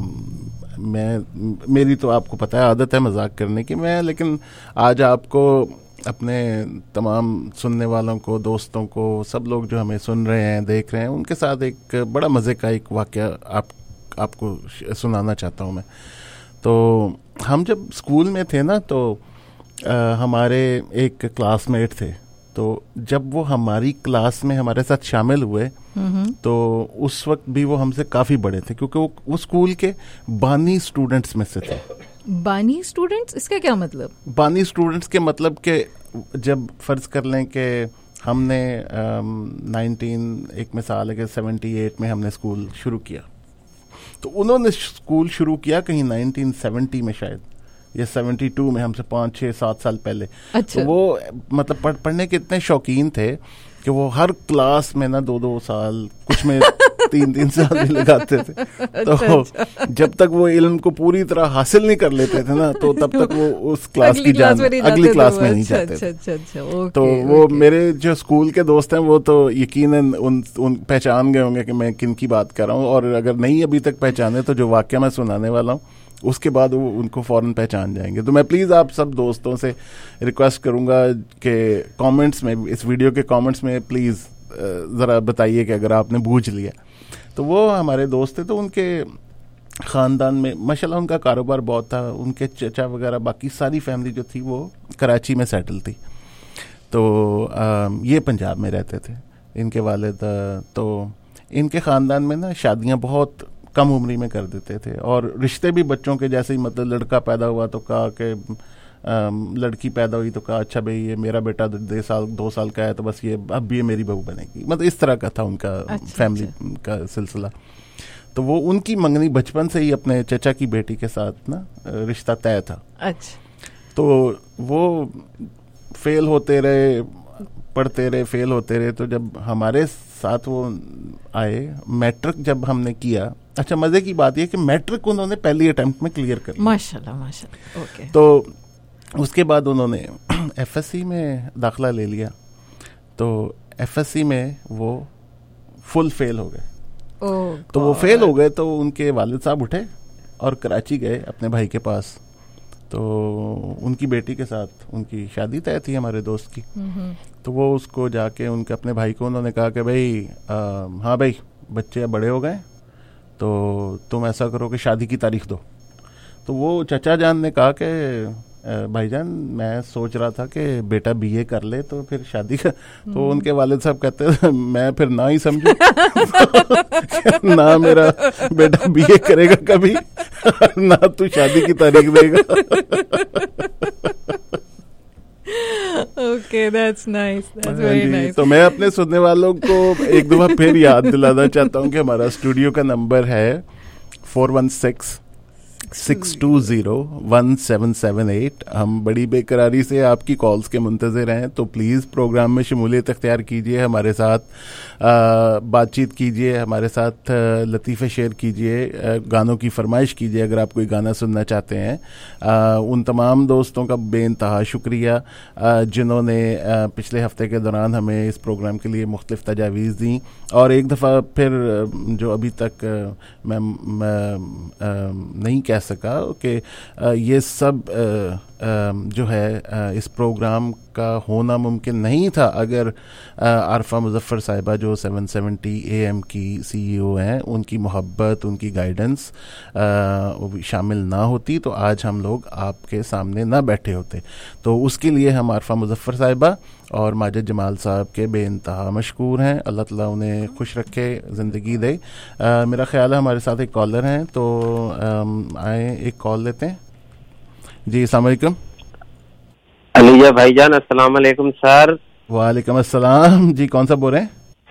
Speaker 6: मैं मेरी तो आपको पता है आदत है मजाक करने की मैं, लेकिन आज आपको अपने तमाम सुनने वालों को, दोस्तों को, सब लोग जो हमें सुन रहे हैं, देख रहे हैं, उनके साथ एक बड़ा मज़े का एक वाक़या आप आपको सुनाना चाहता हूँ मैं। तो हम जब स्कूल में थे ना, तो आ, हमारे एक क्लासमेट थे, तो जब वो हमारी क्लास में हमारे साथ शामिल हुए तो उस वक्त भी वो हमसे काफ़ी बड़े थे, क्योंकि वो वो स्कूल के बानी स्टूडेंट्स में से थे।
Speaker 5: बानी स्टूडेंट्स, इसका क्या मतलब?
Speaker 6: बानी स्टूडेंट्स के मतलब के जब फ़र्ज़ कर लें कि हमने नाइनटीन एक मिसाल है कि सेवेंटी एट में हमने स्कूल शुरू किया, तो उन्होंने स्कूल शुरू किया कहीं नाइनटीन सेवेंटी में शायद, या सेवेंटी टू में, हमसे पाँच छः सात साल पहले।
Speaker 5: अच्छा।
Speaker 6: तो वो मतलब पढ़, पढ़ने के इतने शौकीन थे कि वो हर क्लास में ना दो दो साल, कुछ में तीन तीन साल भी लगाते थे। तो
Speaker 5: अच्छा।
Speaker 6: जब तक वो इल्म को पूरी तरह हासिल नहीं कर लेते थे ना, तो तब तक वो उस क्लास की जान अगली क्लास में नहीं जाते थे।
Speaker 5: अच्छा, अच्छा, okay,
Speaker 6: तो वो
Speaker 5: okay.
Speaker 6: मेरे जो स्कूल के दोस्त हैं वो तो यकीनन उन, उन पहचान गए होंगे कि मैं किन की बात कर रहा हूँ, और अगर नहीं अभी तक पहचाने तो जो वाकया मैं सुनाने वाला हूँ उसके बाद वो उनको फौरन पहचान जाएंगे। तो मैं प्लीज़ आप सब दोस्तों से रिक्वेस्ट करूंगा कि कमेंट्स में, इस वीडियो के कमेंट्स में प्लीज़ ज़रा बताइए कि अगर आपने बूझ लिया। तो वो हमारे दोस्त थे, तो उनके ख़ानदान में माशाल्लाह उनका कारोबार बहुत था, उनके चचा वगैरह बाकी सारी फैमिली जो थी वो कराची में सेटल थी। तो आ, ये पंजाब में रहते थे इनके वालिद। तो इनके ख़ानदान में ना शादियाँ बहुत कम उम्री में कर देते थे, और रिश्ते भी बच्चों के जैसे ही, मतलब लड़का पैदा हुआ तो कहा कि लड़की पैदा हुई तो कहा अच्छा भाई ये मेरा बेटा दो साल दो साल का है तो बस ये अब भी ये मेरी बहू बनेगी, मतलब इस तरह का था उनका
Speaker 5: अच्छा,
Speaker 6: फैमिली अच्छा। का सिलसिला। तो वो उनकी मंगनी बचपन से ही अपने चचा की बेटी के साथ ना रिश्ता तय था।
Speaker 5: अच्छा।
Speaker 6: तो वो फेल होते रहे, पढ़ते रहे, फेल होते रहे। तो जब हमारे साथ वो आए, मैट्रिक जब हमने किया, अच्छा मजे की बात यह कि मैट्रिक उन्होंने पहली अटेम्प्ट में क्लियर कर लिया।
Speaker 5: माशाल्लाह माशाल्लाह। ओके।
Speaker 6: तो उसके बाद उन्होंने एफएससी में दाखला ले लिया, तो एफएससी में वो फुल फेल हो गए।
Speaker 5: oh,
Speaker 6: तो वो फेल हो गए तो उनके वालिद साहब उठे और कराची गए अपने भाई के पास। तो उनकी बेटी के साथ उनकी शादी तय थी हमारे दोस्त की। तो वो उसको जाके उनके अपने भाई को उन्होंने कहा कि भाई आ, हाँ भाई बच्चे बड़े हो गए तो तुम ऐसा करो कि शादी की तारीख दो। तो वो चचा जान ने कहा कि भाईजान मैं सोच रहा था कि बेटा बीए कर ले तो फिर शादी का। तो उनके वालिद साहब कहते मैं फिर ना ही समझू ना मेरा बेटा बीए करेगा कभी, ना तू शादी की तारीख देगा।
Speaker 5: Okay, that's nice, that's very nice.
Speaker 6: तो मैं अपने सुनने वालों को एक दफा फिर याद दिलाना चाहता हूँ कि हमारा स्टूडियो का नंबर है four one six six two zero one seven seven eight. हम बड़ी बेकरारी से आपकी कॉल्स के मुंतज़िर हैं, तो प्लीज़ प्रोग्राम में शमूलियत अख्तियार कीजिए, हमारे साथ बातचीत कीजिए, हमारे साथ लतीफ़े शेयर कीजिए, गानों की फरमाइश कीजिए अगर आप कोई गाना सुनना चाहते हैं। आ, उन तमाम दोस्तों का बेइंतहा शुक्रिया जिन्होंने पिछले हफ्ते के दौरान हमें इस प्रोग्राम के लिए मुख्तलिफ तजावीज़ दी। और एक दफ़ा फिर जो अभी तक मैं, मैं नहीं कह सका कि ये सब जो है इस प्रोग्राम का होना मुमकिन नहीं था अगर आरफा मुजफ्फर साहिबा जो सेवन सेवेंटी ए एम की सीईओ हैं, उनकी मोहब्बत, उनकी गाइडेंस शामिल ना होती तो आज हम लोग आपके सामने ना बैठे होते। तो उसके लिए हम आरफा मुजफ्फर साहिबा और माजिद जमाल साहब के बेइंतहा मशकूर हैं। अल्लाह ताला उन्हें खुश रखे, ज़िंदगी दे। आ, मेरा ख्याल है हमारे साथ एक कॉलर हैं, तो आए एक कॉल लेते हैं। जी अस्सलाम वालेकुम।
Speaker 8: अलिया भाईजान, अस्सलाम वालेकुम सर।
Speaker 6: वालेकुम अस्सलाम। जी कौन सा बोल रहे हैं?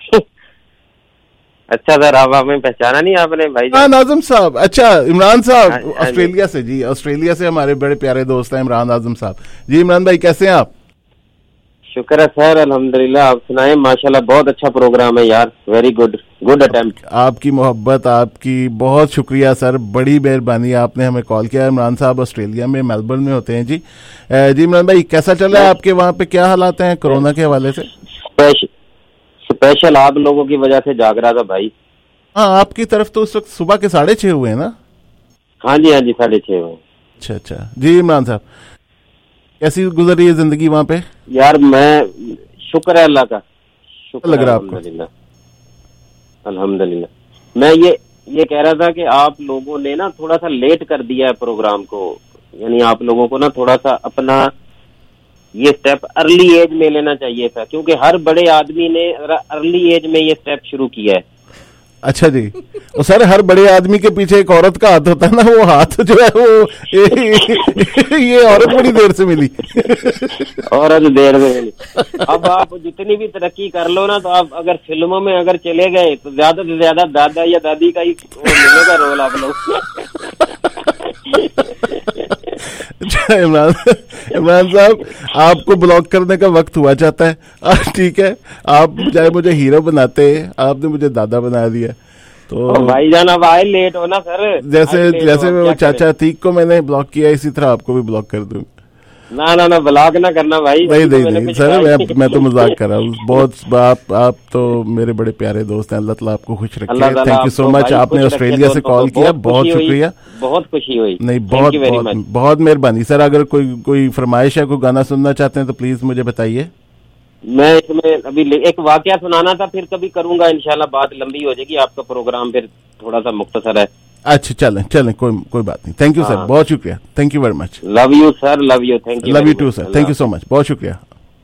Speaker 8: अच्छा सर, आप हमें पहचाना नहीं आपने भाईजान?
Speaker 6: हाँ नाज़िम साहब। अच्छा इमरान साहब
Speaker 8: हाँ,
Speaker 6: ऑस्ट्रेलिया से। जी ऑस्ट्रेलिया से हमारे बड़े प्यारे दोस्त हैं इमरान आजम साहब। जी इमरान भाई कैसे हैं आप?
Speaker 8: शुक्र है सर, अल्हम्दुलिल्लाह। आप सुनाएं। माशाल्लाह बहुत अच्छा प्रोग्राम है यार, वेरी गुड, गुड अटेम्प्ट।
Speaker 6: आपकी मोहब्बत, आपकी बहुत शुक्रिया सर, बड़ी मेहरबानी, आपने हमें कॉल किया। इमरान साहब ऑस्ट्रेलिया में मेलबर्न में होते हैं। जी जी इमरान भाई कैसा चल रहा है आपके वहाँ पे, क्या हालात हैं कोरोना के हवाले से?
Speaker 8: स्पेशल स्पेशल आप लोगों की वजह से जाग रहा था भाई।
Speaker 6: हाँ आपकी तरफ तो उस वक्त सुबह के साढ़े छः हुए ना?
Speaker 8: हाँ जी हाँ जी साढ़े छः हुए।
Speaker 6: अच्छा अच्छा। जी इमरान साहब कैसी गुजर रही है जिंदगी वहाँ पे?
Speaker 8: यार मैं शुक्र है अल्लाह का, शुक्र
Speaker 6: लग रहा आपको?
Speaker 8: अल्हम्दुलिल्लाह अल्हम्दुलिल्लाह। मैं ये ये कह रहा था कि आप लोगों ने ना थोड़ा सा लेट कर दिया है प्रोग्राम को, यानी आप लोगों को ना थोड़ा सा अपना ये स्टेप अर्ली एज में लेना चाहिए था, क्योंकि हर बड़े आदमी ने अर्ली एज में ये स्टेप शुरू किया है।
Speaker 6: अच्छा जी। और सर हर बड़े आदमी के पीछे एक औरत का हाथ होता है ना, वो हाथ जो है वो ये, ये औरत बड़ी देर से मिली।
Speaker 8: औरत देर में मिली। अब आप जितनी भी तरक्की कर लो ना, तो आप अगर फिल्मों में अगर चले गए तो ज्यादा से ज्यादा दादा या दादी का ही मिलेगा रोल आप लोग।
Speaker 6: इमरान इमरान साहब, आपको ब्लॉक करने का वक्त हुआ चाहता है। ठीक है, आप चाहे मुझे हीरो बनाते, आपने मुझे दादा बना दिया। तो
Speaker 8: भाईजान अब आए लेट हो ना सर।
Speaker 6: जैसे जैसे मैं वो चाचा अतीक को मैंने ब्लॉक किया, इसी तरह आपको भी ब्लॉक कर दूं।
Speaker 8: ना ना ना ब्लॉक ना करना भाई।
Speaker 6: नहीं नहीं नहीं सर, मैं मैं तो मजाक कर रहा हूँ। बहुत आप आप तो मेरे बड़े प्यारे दोस्त हैं। अल्लाह ताला आपको खुश रखे। थैंक यू सो मच, आपने ऑस्ट्रेलिया से कॉल किया, बहुत शुक्रिया।
Speaker 8: बहुत खुशी हुई।
Speaker 6: नहीं, बहुत बहुत बहुत मेहरबानी सर। अगर कोई कोई फरमाइश है, कोई गाना सुनना चाहते हैं तो प्लीज मुझे बताइए।
Speaker 8: मैं इसमें अभी एक वाकया सुनाना था, फिर कभी करूंगा इंशाल्लाह। बात लंबी हो जाएगी, आपका प्रोग्राम फिर थोड़ा सा मुख्तसर है।
Speaker 6: अच्छा चलें चलें, कोई कोई बात नहीं। थैंक यू सर, बहुत शुक्रिया। Thank you very much.
Speaker 8: Love you sir, love you, thank you,
Speaker 6: love you too sir, thank you so much, बहुत शुक्रिया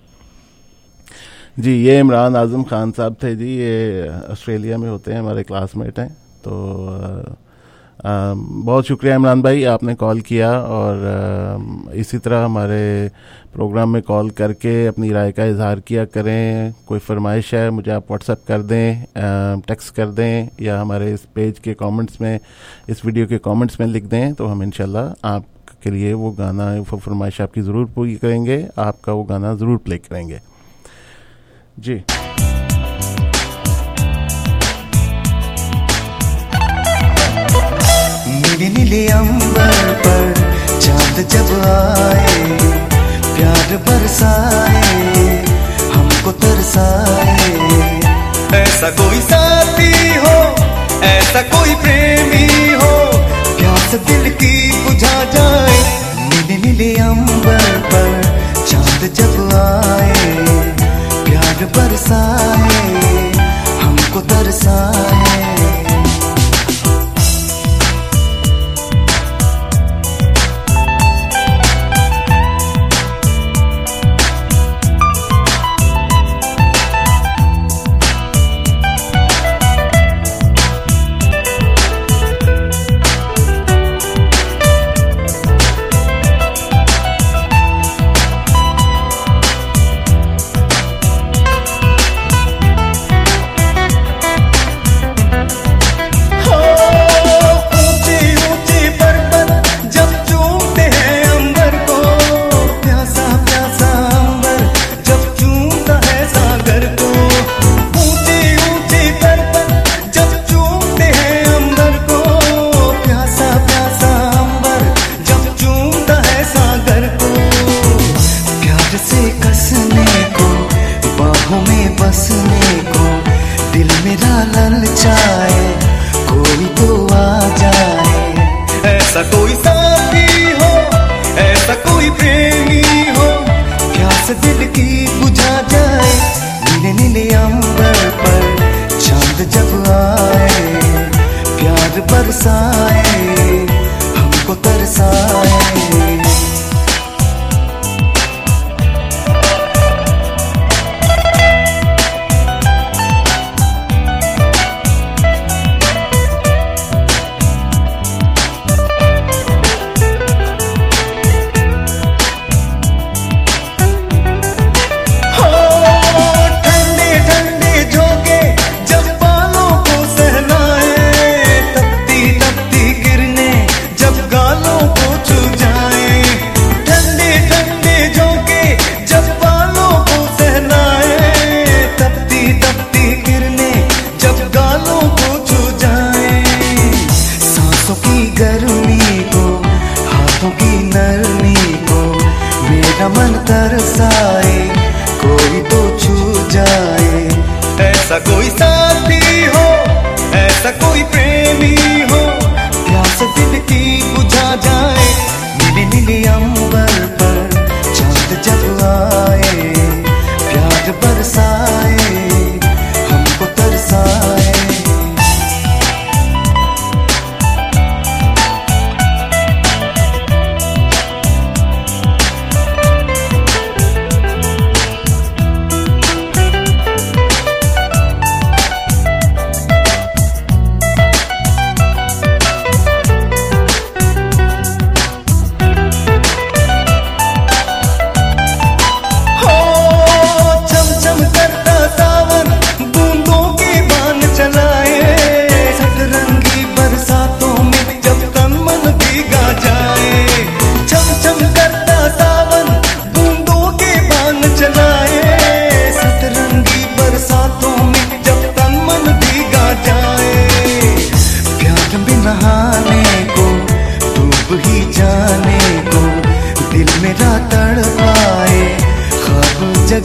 Speaker 6: जी। ये इमरान आजम खान साहब थे जी, ये ऑस्ट्रेलिया में होते हैं, हमारे क्लासमेट हैं। तो आ, आ, बहुत शुक्रिया इमरान भाई, आपने कॉल किया। और आ, इसी तरह हमारे प्रोग्राम में कॉल करके अपनी राय का इजहार किया करें। कोई फरमाइश है मुझे आप व्हाट्सएप कर दें, टेक्स्ट कर दें, या हमारे इस पेज के कमेंट्स में, इस वीडियो के कमेंट्स में लिख दें, तो हम इंशाल्लाह आपके लिए वो गाना, वो फरमाइश आपकी ज़रूर पूरी करेंगे, आपका वो गाना ज़रूर प्ले करेंगे जी।
Speaker 9: नीले नीले अंबर पर चांद जब आए, प्यार बरसाए, हमको तरसाए। ऐसा कोई साथी हो, ऐसा कोई प्रेमी हो, प्यास दिल की बुझा जाए। नीले नीले अंबर पर चांद जब आए, प्यार बरसाए, हमको तरसाए।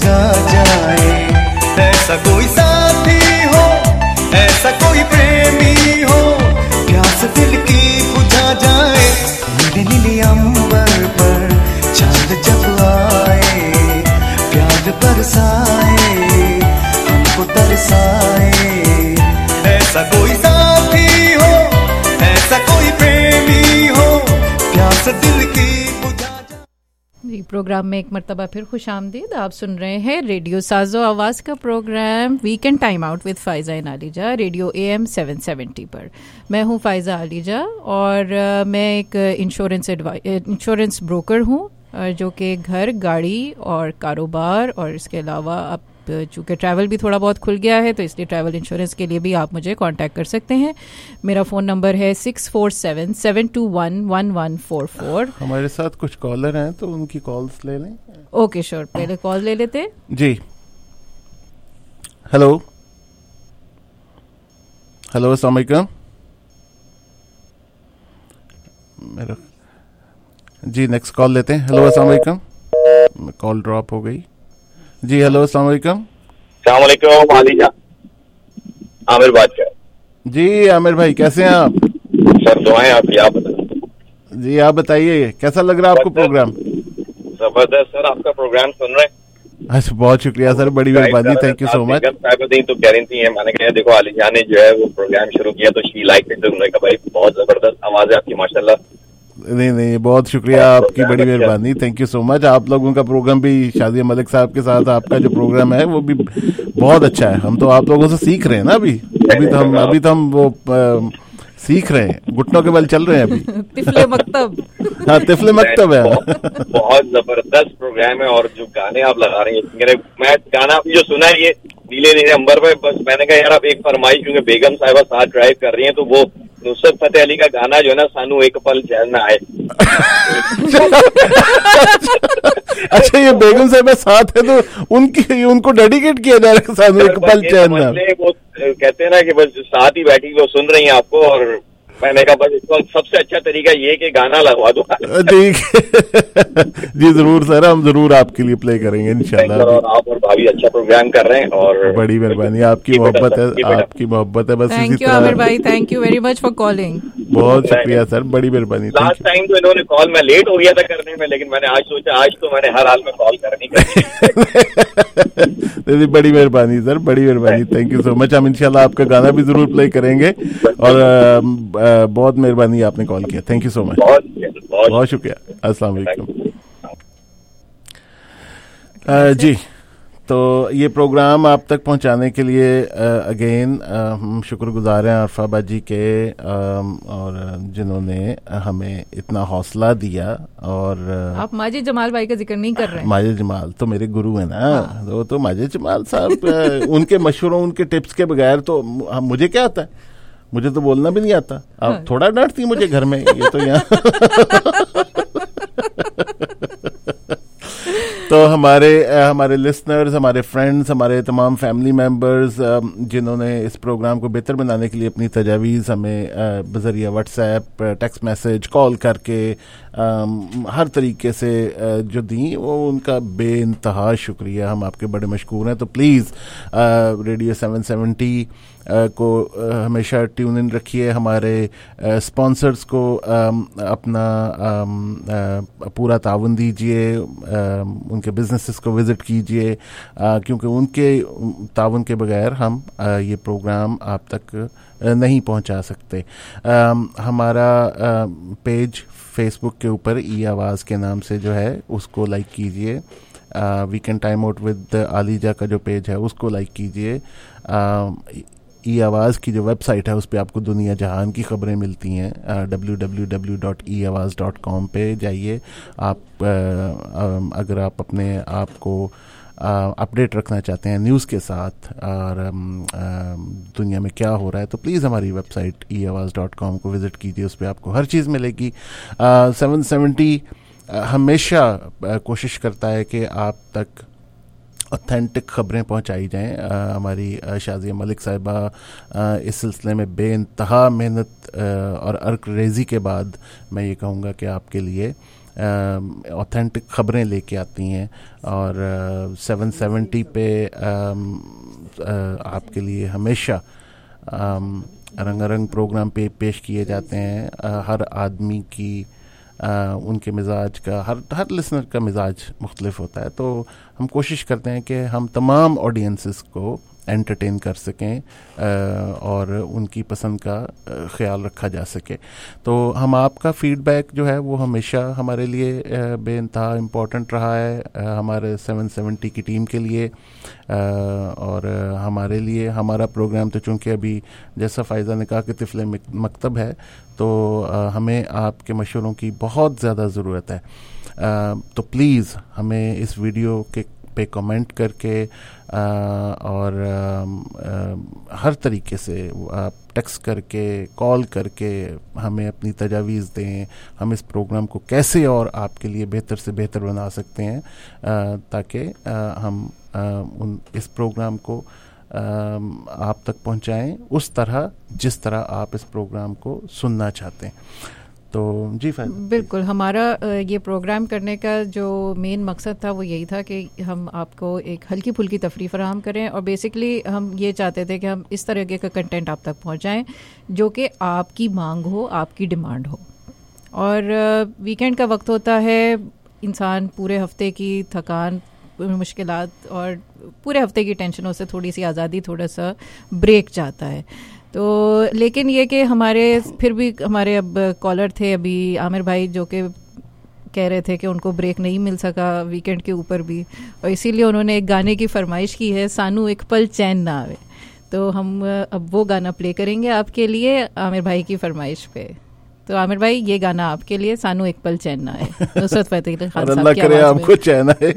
Speaker 9: बुझा जाए। ऐसा कोई साथी हो, ऐसा कोई प्रेमी हो, प्यास दिल की बुझा जाए। नीले नीले अंबर पर चांद जब आए, प्यार बरसाए, हमको तरसाए। ऐसा कोई साथी हो, ऐसा कोई प्रेमी हो, प्यास दिल की बुझा जाए।
Speaker 5: जी, प्रोग्राम में एक मर्तबा फिर खुश आमदीद। आप सुन रहे हैं रेडियो साजो आवाज़ का programme weekend time out with Faiza and Aliza, radio A M seven seventy पर। मैं हूं फ़ायज़ा आलिजा और uh, मैं एक इंश्योरेंस इंश्योरेंस ब्रोकर हूं, uh, जो कि घर, गाड़ी और कारोबार और इसके अलावा अब चूँकि ट्रैवल भी थोड़ा बहुत खुल गया है तो इसलिए ट्रैवल इंश्योरेंस के लिए भी आप मुझे कांटेक्ट कर सकते हैं। मेरा फ़ोन नंबर है six four seven seven two one one one four four.
Speaker 6: हमारे साथ कुछ कॉलर हैं तो उनकी कॉल्स ले लें।
Speaker 5: ओके श्योर, पहले कॉल ले लेते हैं
Speaker 6: जी। हेलो हेलो, अस्सलाम वालेकुम। मेरा जी नेक्स्ट कॉल लेते हैं। हेलो अस्सलाम वालेकुम, कॉल ड्रॉप हो गई जी। हेलो अस्सलाम वालेकुम।
Speaker 10: अस्सलाम वालेकुम आलिजा, आमिर बात कर
Speaker 6: जी। आमिर भाई कैसे हैं आप?
Speaker 10: सर दुआएं आपकी, आप बताइए
Speaker 6: जी। आप बताइए कैसा लग रहा है आपको प्रोग्राम?
Speaker 10: जबरदस्त सर, आपका प्रोग्राम सुन रहे हैं।
Speaker 6: अच्छा, बहुत शुक्रिया सर, बड़ी मेहरबानी, थैंक यू सो मच।
Speaker 10: तो गारंटी है, मैंने कहा देखो आलिजा ने जो है वो प्रोग्राम शुरू किया तो शी लाइक इट, तो उन्होंने कहा भाई बहुत जबरदस्त आवाज है आपकी माशाल्लाह।
Speaker 6: नहीं नहीं, बहुत शुक्रिया आपकी, बड़ी मेहरबानी, थैंक यू सो मच। आप लोगों का प्रोग्राम भी, शाजिया मलिक साहब के साथ आपका जो प्रोग्राम है वो भी बहुत अच्छा है। हम तो आप लोगों से सीख रहे हैं ना अभी अभी तो हम अभी तो हम वो आ, सीख रहे हैं, घुटनों के बल चल रहे हैं अभी।
Speaker 5: तिफले मकतब।
Speaker 6: हाँ, तिफले मकतब है।
Speaker 10: बहुत जबरदस्त प्रोग्राम है और जो गाने आप लगा रहे हैं, मैं गाना अभी जो सुना है ये नीले नीले अंबर पे, बस मैंने कहा यार आप एक फरमाइश, क्योंकि बेगम साहिबा साथ ड्राइव कर रही हैं तो वो नुसरत फतेह अली का गाना जो है ना, सानू एक पल चैन ना आए।
Speaker 6: अच्छा, ये बेगम साहिबा साथ है तो उनकी उनको डेडिकेट किया जा रहा है, सानू एक पल चैन ना।
Speaker 10: वो कहते हैं ना कि बस साथ ही बैठी वो सुन रही हैं आपको, और मैंने कहा बस इसका सबसे अच्छा तरीका ये कि गाना लगवा दो।
Speaker 6: ठीक है जी, जरूर सर, हम जरूर आपके लिए प्ले करेंगे इंशाल्लाह।
Speaker 10: और आप और भाभी अच्छा प्रोग्राम कर रहे हैं और
Speaker 6: बड़ी मेहरबानी, आपकी मोहब्बत है, आपकी मोहब्बत है बस।
Speaker 5: थैंक यू आमिर भाई, thank you very much for calling.
Speaker 6: बहुत शुक्रिया सर, बड़ी मेहरबानी।
Speaker 10: लास्ट टाइम तो इन्होंने कॉल, मैं लेट हो गया था करने में, लेकिन मैंने आज सोचा आज तो मैंने हर हाल में कॉल करनी करनी।
Speaker 6: बड़ी मेहरबानी सर, बड़ी मेहरबानी, थैंक यू सो मच। हम इंशाल्लाह आपका गाना भी जरूर प्ले करेंगे और बहुत मेहरबानी आपने कॉल किया, थैंक यू सो मच, बहुत शुक्रिया। अस्सलाम वालेकुम जी। तो ये प्रोग्राम आप तक पहुंचाने के लिए अगेन हम शुक्रगुजार हैं अरफा बाजी के, आ, और जिन्होंने हमें इतना हौसला दिया। और
Speaker 5: आप माजिद जमाल भाई का जिक्र नहीं कर रहे हैं?
Speaker 6: माजिद जमाल तो मेरे गुरु हैं ना। हाँ। तो, तो माजिद जमाल साहब उनके मशवरों, उनके टिप्स के बगैर तो मुझे क्या आता है, मुझे तो बोलना भी नहीं आता। आप हाँ। थोड़ा डांटती मुझे घर में, ये तो यहाँ तो हमारे हमारे लिसनर्स, हमारे फ्रेंड्स, हमारे तमाम फैमिली मेम्बर्स जिन्होंने इस प्रोग्राम को बेहतर बनाने के लिए अपनी तजावीज़ हमें बज़रिया व्हाट्सएप, टेक्स्ट मैसेज, कॉल करके हर तरीके से जो दी, वो उनका बेइंतहा शुक्रिया, हम आपके बड़े मशकूर हैं। तो प्लीज़ रेडियो सेवन सेवेंटी को हमेशा ट्यून इन रखिए, हमारे स्पॉन्सर्स को अपना पूरा ताउन दीजिए, उनके बिजनेसेस को विज़िट कीजिए, क्योंकि उनके ताउन के बगैर हम ये प्रोग्राम आप तक नहीं पहुंचा सकते। हमारा पेज फेसबुक के ऊपर ई आवाज़ के नाम से जो है उसको लाइक कीजिए। Weekend time out with Aliza का जो पेज है उसको लाइक कीजिए। ई आवाज़ की जो वेबसाइट है उस पर आपको दुनिया जहान की ख़बरें मिलती हैं, W W W dot E Awaz dot com पे जाइए। आप आ, आ, अगर आप अपने आप को अपडेट रखना चाहते हैं न्यूज़ के साथ और आ, दुनिया में क्या हो रहा है, तो प्लीज़ हमारी वेबसाइट ई आवाज़ डॉट कॉम को विज़िट कीजिए, उस पर आपको हर चीज़ मिलेगी। सेवन सेवेंटी हमेशा कोशिश करता है कि आप तक ऑथेंटिक ख़बरें पहुंचाई जाएं। हमारी शाजिया मलिक साहिबा इस सिलसिले में बेइंतहा मेहनत और अर्क रेज़ी के बाद मैं ये कहूँगा कि आपके लिए ऑथेंटिक खबरें लेके आती हैं, और सेवन सेवेंटी पे um, uh, आपके लिए हमेशा um, रंगारंग प्रोग्राम पे पेश किए जाते हैं। uh, हर आदमी की uh, उनके मिजाज का, हर हर लिसनर का मिजाज मुख्तलिफ होता है, तो हम कोशिश करते हैं कि हम तमाम ऑडियंसेस को एंटरटेन कर सकें और उनकी पसंद का ख्याल रखा जा सके। तो हम आपका फीडबैक जो है वो हमेशा हमारे लिए बेइंतहा इम्पोर्टेंट रहा है, हमारे सेवन सेवेंटी की टीम के लिए और हमारे लिए। हमारा प्रोग्राम तो चूँकि अभी जैसा फ़ायज़ा ने कहा कि तिफ़ले मकतब है, तो हमें आपके मशवरों की बहुत ज़्यादा ज़रूरत है। तो प्लीज़ हमें इस वीडियो के पे कमेंट करके आ, और आ, आ, हर तरीके से आप टेक्स्ट करके, कॉल करके हमें अपनी तजावीज़ दें, हम इस प्रोग्राम को कैसे और आपके लिए बेहतर से बेहतर बना सकते हैं, ताकि हम आ, उन इस प्रोग्राम को आ, आप तक पहुंचाएं उस तरह जिस तरह आप इस प्रोग्राम को सुनना चाहते हैं। तो जी फैन
Speaker 5: बिल्कुल, हमारा ये प्रोग्राम करने का जो मेन मकसद था वो यही था कि हम आपको एक हल्की फुल्की तफरीह फराहम करें, और बेसिकली हम ये चाहते थे कि हम इस तरह का कंटेंट आप तक पहुंचाएं जो कि आपकी मांग हो, आपकी डिमांड हो। और वीकेंड का वक्त होता है, इंसान पूरे हफ्ते की थकान, मुश्किलात और पूरे हफ्ते की टेंशनों से थोड़ी सी आज़ादी, थोड़ा सा ब्रेक चाहता है। तो लेकिन ये कि हमारे फिर भी हमारे अब कॉलर थे अभी आमिर भाई, जो कि कह रहे थे कि उनको ब्रेक नहीं मिल सका वीकेंड के ऊपर भी, और इसीलिए उन्होंने एक गाने की फरमाइश की है, सानू एक पल चैन ना आवे। तो हम अब वो गाना प्ले करेंगे आपके लिए आमिर भाई की फरमाइश पे। तो आमिर भाई, ये गाना आपके लिए, सानू एक पल चैन ना आए, नुसरत फतेह अली खान साहब की आवाज़ में।
Speaker 6: आपको चैन आए।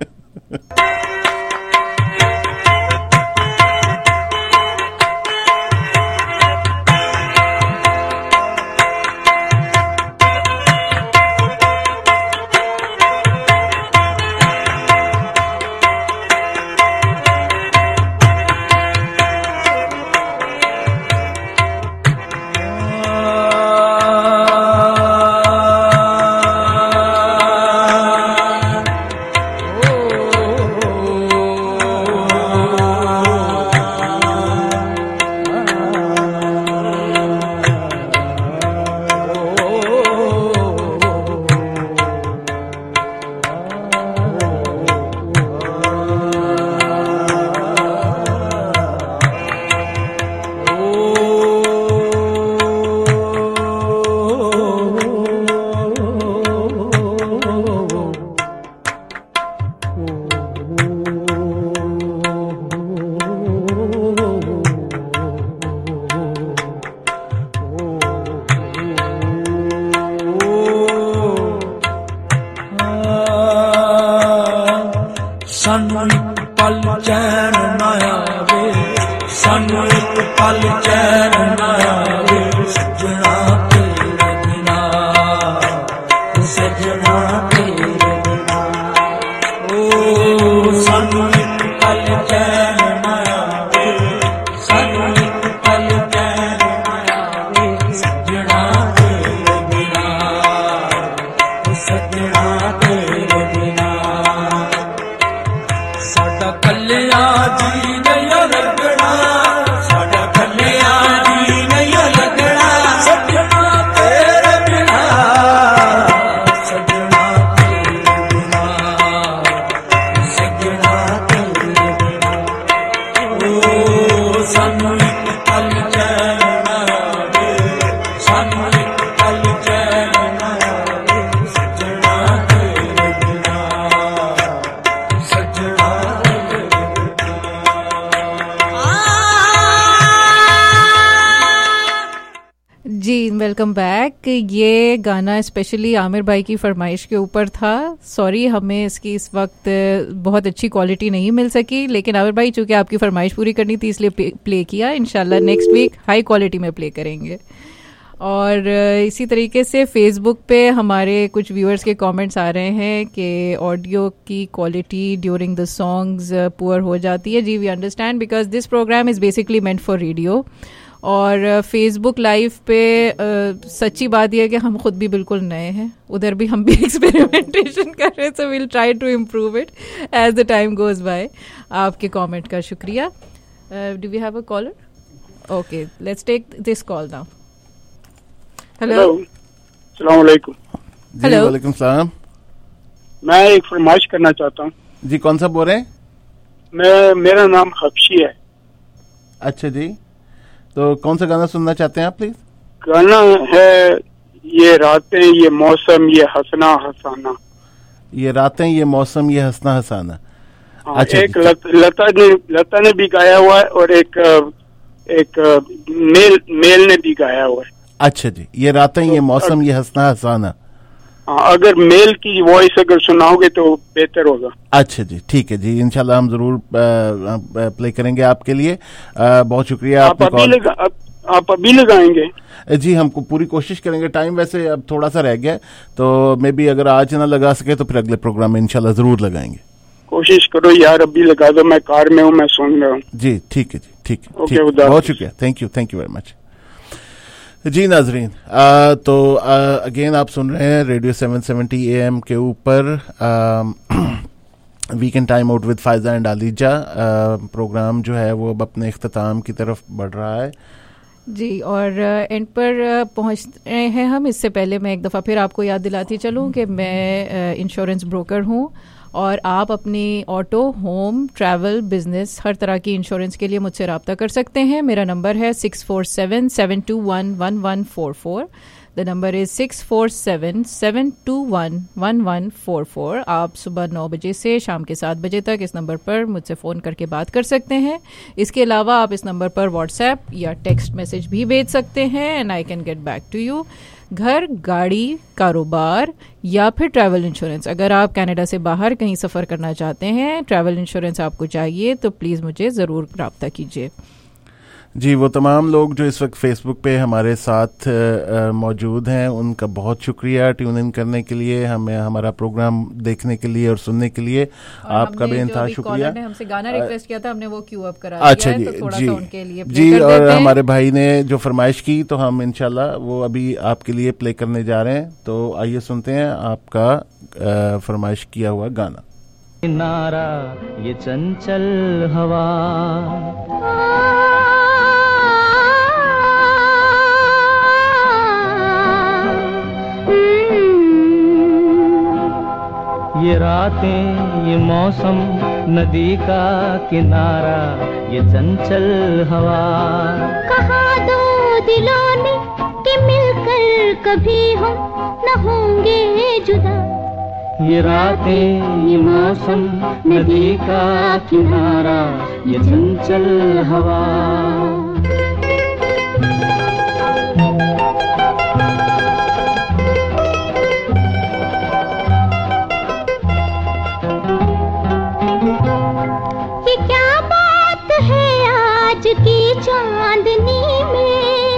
Speaker 5: Welcome back. ये गाना स्पेशली आमिर भाई की फरमाइश के ऊपर था। सॉरी, हमें इसकी इस वक्त बहुत अच्छी क्वालिटी नहीं मिल सकी, लेकिन आमिर भाई चूंकि आपकी फरमाइश पूरी करनी थी इसलिए प्ले किया। इंशाल्लाह नेक्स्ट वीक हाई क्वालिटी में प्ले करेंगे। और इसी तरीके से फेसबुक पे हमारे कुछ व्यूअर्स के कमेंट्स आ रहे हैं कि ऑडियो की quality during the songs poor हो जाती है। जी, we understand because this programme is basically meant for radio, और फेसबुक लाइव पे uh, सच्ची बात यह है कि हम खुद भी बिल्कुल नए हैं, उधर भी हम भी एक्सपेरिमेंटेशन कर रहे हैं, so will try to improve it as the time goes by. आपके कमेंट का शुक्रिया। Do we have a caller? Okay, let's take this call now. Hello,
Speaker 11: अस्सलाम वालेकुम।
Speaker 6: हेलो, वालेकुम सलाम।
Speaker 11: मैं एक फरमाइश करना चाहता हूँ।
Speaker 6: जी, कौन सा बोल रहे हैं?
Speaker 11: मैं, मेरा नाम हबशी है।
Speaker 6: अच्छा जी, तो कौन सा गाना सुनना चाहते हैं आप प्लीज?
Speaker 11: गाना है ये रातें ये मौसम ये हंसना हंसाना।
Speaker 6: ये रातें ये मौसम ये हंसना हंसाना।
Speaker 11: हाँ,
Speaker 6: अच्छा,
Speaker 11: एक लत, लता ने लता ने भी गाया हुआ है और एक एक मेल मेल ने भी गाया हुआ है।
Speaker 6: अच्छा जी, ये रातें तो ये मौसम ये हंसना हंसाना।
Speaker 11: हाँ, अगर मेल की वॉइस अगर सुनाओगे तो बेहतर होगा।
Speaker 6: अच्छा जी, ठीक है जी, इंशाल्लाह हम जरूर प्ले करेंगे आपके लिए। आ, बहुत शुक्रिया।
Speaker 11: आप अभी लगा, आप, आप अभी लगाएंगे?
Speaker 6: जी, हमको पूरी कोशिश करेंगे। टाइम वैसे अब थोड़ा सा रह गया, तो मे बी अगर आज ना लगा सके तो फिर अगले प्रोग्राम में इंशाल्लाह जरूर लगाएंगे।
Speaker 11: कोशिश करो यार, अभी लगा दो, मैं कार में हूँ, मैं सुन रहा हूँ।
Speaker 6: जी ठीक है जी, ठीक है,
Speaker 11: ओके,
Speaker 6: ठीक, बहुत शुक्रिया, thank you, thank you very much. जी नाजरीन, आ, तो अगेन आप सुन रहे हैं radio seven seventy A M के ऊपर weekend time out with Faiza and Aliza. Programme जो है वो अब अपने इख्तिताम की तरफ बढ़ रहा है
Speaker 5: जी, और एंड पर पहुंच रहे हैं हम। इससे पहले मैं एक दफ़ा फिर आपको याद दिलाती चलूं कि मैं इंश्योरेंस ब्रोकर हूं और आप अपनी ऑटो, होम, ट्रैवल, बिजनेस, हर तरह की इंश्योरेंस के लिए मुझसे रब्ता कर सकते हैं। मेरा नंबर है six four seven seven two one one one four four. The number is six four seven seven two one one one four four. आप सुबह नौ बजे से शाम के सात बजे तक इस नंबर पर मुझसे फ़ोन करके बात कर सकते हैं। इसके अलावा आप इस नंबर पर व्हाट्सएप या टेक्स्ट मैसेज भी भेज सकते हैं and I can get back to you. घर, गाड़ी, कारोबार या फिर ट्रैवल इंश्योरेंस, अगर आप कनाडा से बाहर कहीं सफ़र करना चाहते हैं, ट्रैवल इंश्योरेंस आपको चाहिए, तो प्लीज़ मुझे ज़रूर रब्ता कीजिए।
Speaker 6: जी, वो तमाम लोग जो इस वक्त फेसबुक पे हमारे साथ मौजूद हैं, उनका बहुत शुक्रिया ट्यून इन करने के लिए, हमें हमारा प्रोग्राम देखने के लिए और सुनने के लिए। आपका बेइंतहा शुक्रिया।
Speaker 5: हमसे गाना रिक्वेस्ट किया था, हमने वो क्यू अप करा
Speaker 6: अच्छा
Speaker 5: दिया है,
Speaker 6: जी,
Speaker 5: तो थोड़ा
Speaker 6: जी,
Speaker 5: सा उनके लिए
Speaker 6: जी, और हमारे भाई ने जो फरमाइश की तो हम इंशाल्लाह वो अभी आपके लिए प्ले करने जा रहे हैं। तो आइए सुनते हैं आपका फरमाइश किया हुआ गाना।
Speaker 7: नारा ये चंचल हवा, ये रातें ये मौसम नदी का किनारा, ये चंचल हवा,
Speaker 12: कहा दो दिलों ने कि मिलकर कभी हम न होंगे जुदा।
Speaker 7: ये रातें ये मौसम नदी का किनारा, ये चंचल हवा।
Speaker 12: ये क्या बात है आज की चांदनी में,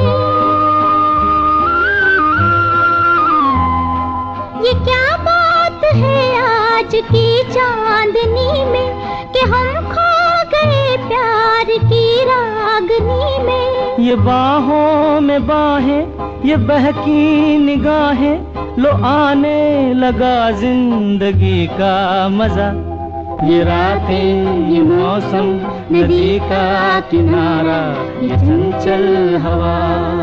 Speaker 12: ये क्या बात है आज की चांदनी में कि हम खो गए प्यार की रागनी में।
Speaker 7: ये बाहों में बाहें ये बहकी निगाहें, लो आने लगा जिंदगी का मजा। ये रातें ये मौसम नदी का किनारा, ये चंचल हवा।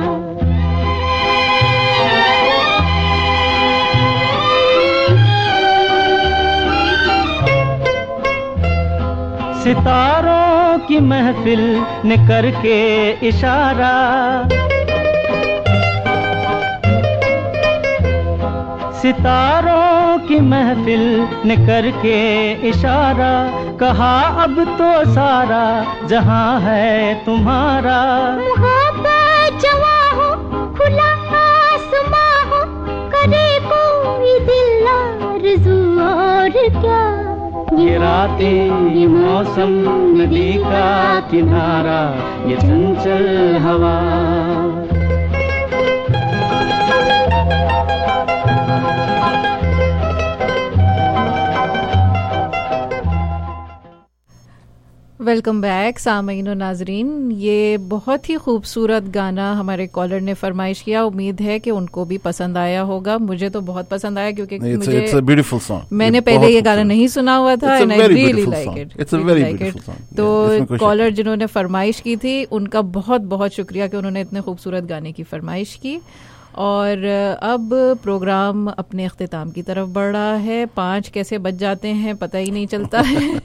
Speaker 7: सितारों की महफिल ने करके इशारा, सितारों की महफिल ने करके इशारा, कहा अब तो सारा जहां है तुम्हारा।
Speaker 12: मोहब्बत जवां हो खुला आसमां हो, करे कोई दिल आरज़ू और क्या।
Speaker 7: ये रातें ये मौसम नदी का किनारा, ये चंचल हवा।
Speaker 5: वेलकम बैक सामीन और नाजरीन। ये बहुत ही खूबसूरत गाना हमारे कॉलर ने फरमाइश किया। उम्मीद है कि उनको भी पसंद आया होगा। मुझे तो बहुत पसंद आया क्योंकि
Speaker 6: it's,
Speaker 5: मुझे
Speaker 6: it's a beautiful song.
Speaker 5: मैंने पहले ये गाना नहीं सुना हुआ था and I really like it.
Speaker 6: It's a very beautiful song.
Speaker 5: तो कॉलर जिन्होंने फरमाइश की थी उनका बहुत बहुत शुक्रिया कि उन्होंने इतने खूबसूरत गाने की फरमाइश की। और अब प्रोग्राम अपने अख्तिताम की तरफ बढ़ रहा है। पाँच कैसे बज जाते हैं पता ही नहीं चलता है।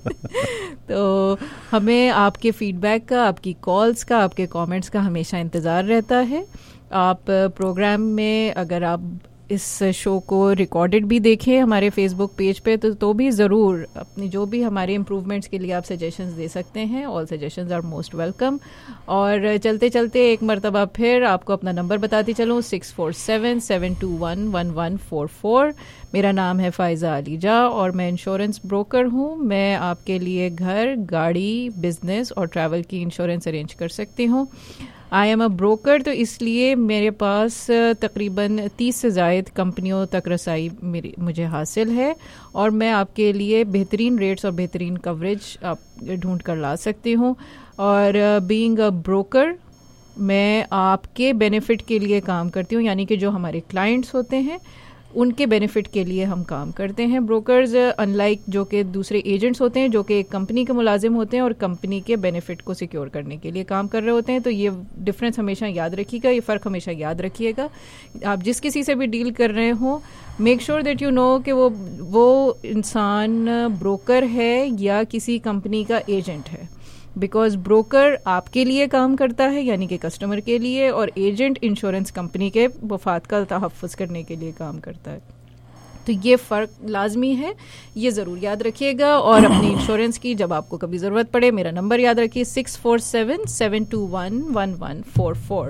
Speaker 5: तो हमें आपके फीडबैक का, आपकी कॉल्स का, आपके कमेंट्स का हमेशा इंतज़ार रहता है। आप प्रोग्राम में अगर आप इस शो को रिकॉर्डेड भी देखें हमारे फेसबुक पेज पे तो तो भी ज़रूर अपनी जो भी हमारे इम्प्रूवमेंट्स के लिए आप सजेशंस दे सकते हैं। All suggestions are most welcome. और चलते चलते एक मरतबा फिर आपको अपना नंबर बताती चलूँ, six four seven seven two one one one four four. मेरा नाम है फ़ायज़ा अलीजा और मैं इंश्योरेंस ब्रोकर हूँ। मैं आपके लिए घर, गाड़ी, बिजनेस और ट्रैवल की इंश्योरेंस अरेंज कर सकती हूँ। आई एम अ ब्रोकर, तो इसलिए मेरे पास तकरीबन तीस से ज़ायद कंपनियों तक रसाई मेरी मुझे हासिल है और मैं आपके लिए बेहतरीन रेट्स और बेहतरीन कवरेज आप ढूंढ कर ला सकती हूँ। और बीइंग अ ब्रोकर मैं आपके बेनिफिट के लिए काम करती हूँ, यानी कि जो हमारे क्लाइंट्स होते हैं उनके बेनिफिट के लिए हम काम करते हैं। ब्रोकर्स अनलाइक जो कि दूसरे एजेंट्स होते हैं जो कि एक कंपनी के मुलाजिम होते हैं और कंपनी के बेनिफिट को सिक्योर करने के लिए काम कर रहे होते हैं। तो ये डिफरेंस हमेशा याद रखिएगा, ये फ़र्क हमेशा याद रखिएगा। आप जिस किसी से भी डील कर रहे हो make sure that you know कि वो वो इंसान ब्रोकर है या किसी कंपनी का एजेंट है। बिकॉज ब्रोकर आपके लिए काम करता है यानी कि कस्टमर के लिए, और एजेंट इंश्योरेंस कंपनी के वफात का तहफ़्फ़ुज़ करने के लिए काम करता है। तो ये फ़र्क लाजमी है, ये ज़रूर याद रखिएगा। और अपनी इंश्योरेंस की जब आपको कभी ज़रूरत पड़े मेरा नंबर याद रखिए, six four seven seven two one one one four four.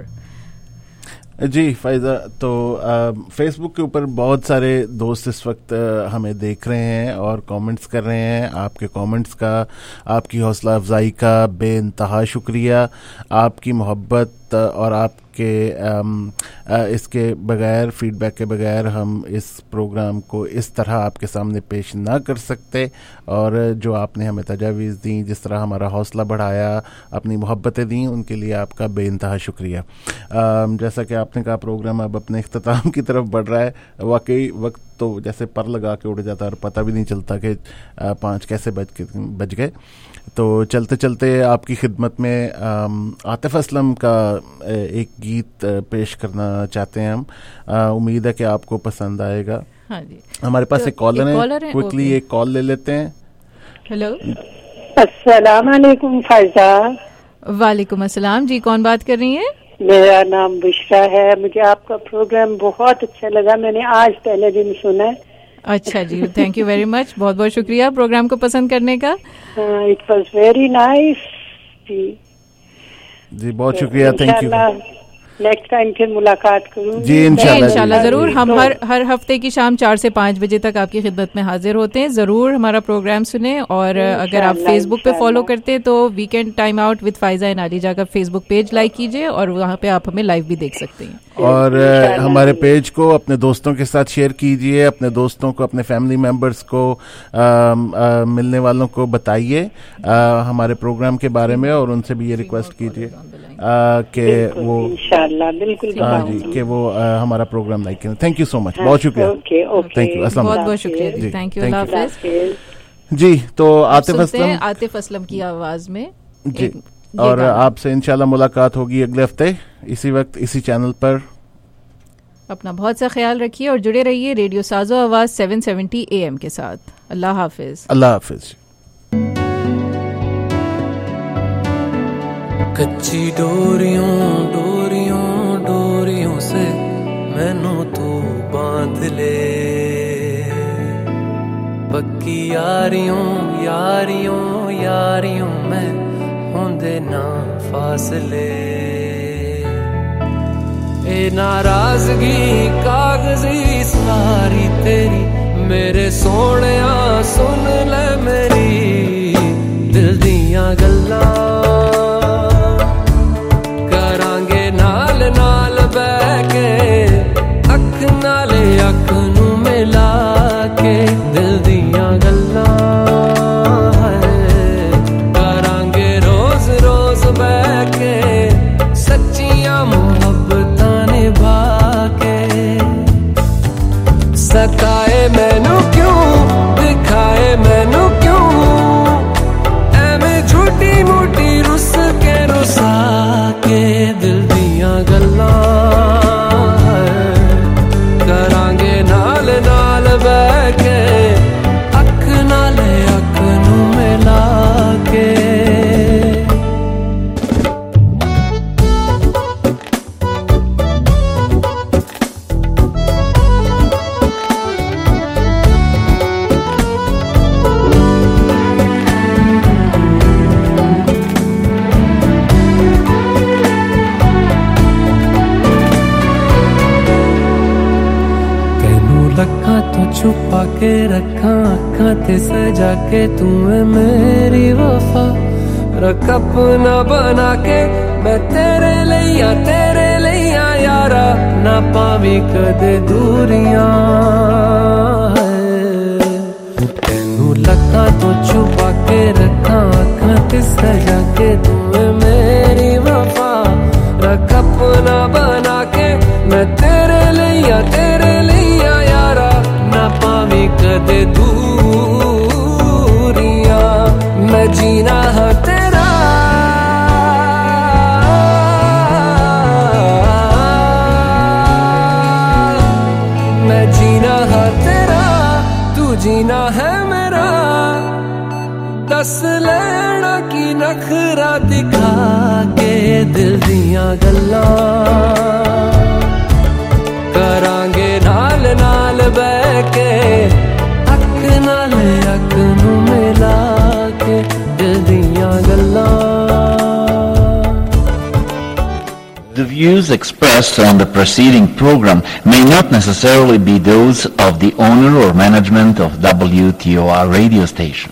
Speaker 6: जी फ़ायज़ा, तो फेसबुक के ऊपर बहुत सारे दोस्त इस वक्त आ, हमें देख रहे हैं और कमेंट्स कर रहे हैं। आपके कमेंट्स का, आपकी हौसला अफजाई का बेइंतहा शुक्रिया। आपकी मोहब्बत और आपके आम, आ, इसके बगैर, फीडबैक के बगैर हम इस प्रोग्राम को इस तरह आपके सामने पेश ना कर सकते। और जो आपने हमें तजावीज़ दी, जिस तरह हमारा हौसला बढ़ाया, अपनी मोहब्बतें दी, उनके लिए आपका बेइंतहा शुक्रिया। आ, जैसा कि आपने कहा प्रोग्राम अब अपने इख्तिताम की तरफ बढ़ रहा है। वाकई वक्त तो जैसे पर लगा के उड़ जाता है और पता भी नहीं चलता कि पाँच कैसे बज के बज गए। तो चलते चलते आपकी खिदमत में आतिफ असलम का एक गीत पेश करना चाहते हैं हम। उम्मीद है कि आपको पसंद आएगा।
Speaker 5: हाँ जी,
Speaker 6: हमारे पास
Speaker 5: तो
Speaker 6: एक कॉलर है, क्विकली एक कॉल ले लेते हैं।
Speaker 5: हेलो,
Speaker 13: अस्सलाम वालेकुम फ़ायज़ा।
Speaker 5: वालेकुम अस्सलाम जी, कौन बात कर रही हैं?
Speaker 13: मेरा नाम बुशरा है। मुझे आपका प्रोग्राम बहुत अच्छा लगा, मैंने आज पहले दिन सुना है।
Speaker 5: अच्छा जी, थैंक यू वेरी मच, बहुत बहुत शुक्रिया प्रोग्राम को पसंद करने का।
Speaker 13: इट वाज वेरी नाइस जी।
Speaker 6: जी बहुत शुक्रिया, थैंक यू।
Speaker 13: नेक्स्ट टाइम फिर मुलाकात करूंगी
Speaker 6: जी इंशाल्लाह,
Speaker 5: इंशाल्लाह जरूर। हम हर हर हफ्ते की शाम चार से पाँच बजे तक आपकी खिदमत में हाजिर होते हैं। जरूर हमारा प्रोग्राम सुने। और अगर आप फेसबुक पे फॉलो करते हैं तो weekend time out with Faiza and Aliza का फेसबुक पेज लाइक कीजिए और वहाँ पे आप हमें लाइव भी देख सकते हैं।
Speaker 6: और हमारे पेज को अपने दोस्तों के साथ शेयर कीजिए, अपने दोस्तों को, अपने फैमिली मेंबर्स को, आ, आ, मिलने वालों को बताइए हमारे प्रोग्राम के बारे में और उनसे भी ये रिक्वेस्ट कीजिए कि वो
Speaker 13: इंशाल्लाह बिल्कुल
Speaker 6: हाँ जी कि वो आ, हमारा प्रोग्राम लाइक करें। थैंक यू सो मच, बहुत शुक्रिया। थैंक यू, अस्सलाम
Speaker 5: बहुत बहुत शुक्रिया जी, थैंक यू, अल्लाह हाफ़िज़
Speaker 6: जी। तो आतिफ असलम,
Speaker 5: आतिफ असलम की आवाज़ में
Speaker 6: जी। और आपसे इंशाल्लाह मुलाकात होगी अगले हफ्ते इसी वक्त इसी चैनल पर।
Speaker 5: अपना बहुत सा ख्याल रखिए और जुड़े रहिए रेडियो साजो आवाज़ सेवन सेवेंटी ए एम के साथ। अल्लाह हाफिज।
Speaker 6: अल्लाह हाफिज।
Speaker 14: कच्ची डोरियों डोरियों डोरियों से मैनू तू बांध ले, पक्की यारियों यारियों यारियों में होंदे ना फासले। ए नाराजगी कागजी सारी तेरी मेरे सोहणिया सुन ले मेरी दिल दियां गल्लां करांगे नाल नाल बैठ के अख नाले अख नू मिला के दिल दियां गल्लां है करा लखा तो छुपा के रखा अखा ते सजा के तू है मेरी वफा रख अपना बना के मैं तेरे लिया तेरे लिया यारा ना पावी कदे दूरियां तेनू लखा तो छुपा के रखा अखा ते सजा के तू है मेरी वफा रख अपना बना के मैं तेरे लिया तेरे लिया यारा ना पावी कदे दूरियां मैं जीना है तेरा मैं जीना है तेरा तू जीना है मेरा दस लेना की नखरा दिखा के दिल दियां गल्लां करांगे नाल नाल बैठ के अख नाल अख नू मिला के दिल दियां गल्लां
Speaker 15: The views expressed on the preceding program may not necessarily be those of the owner or management of W T O R radio station.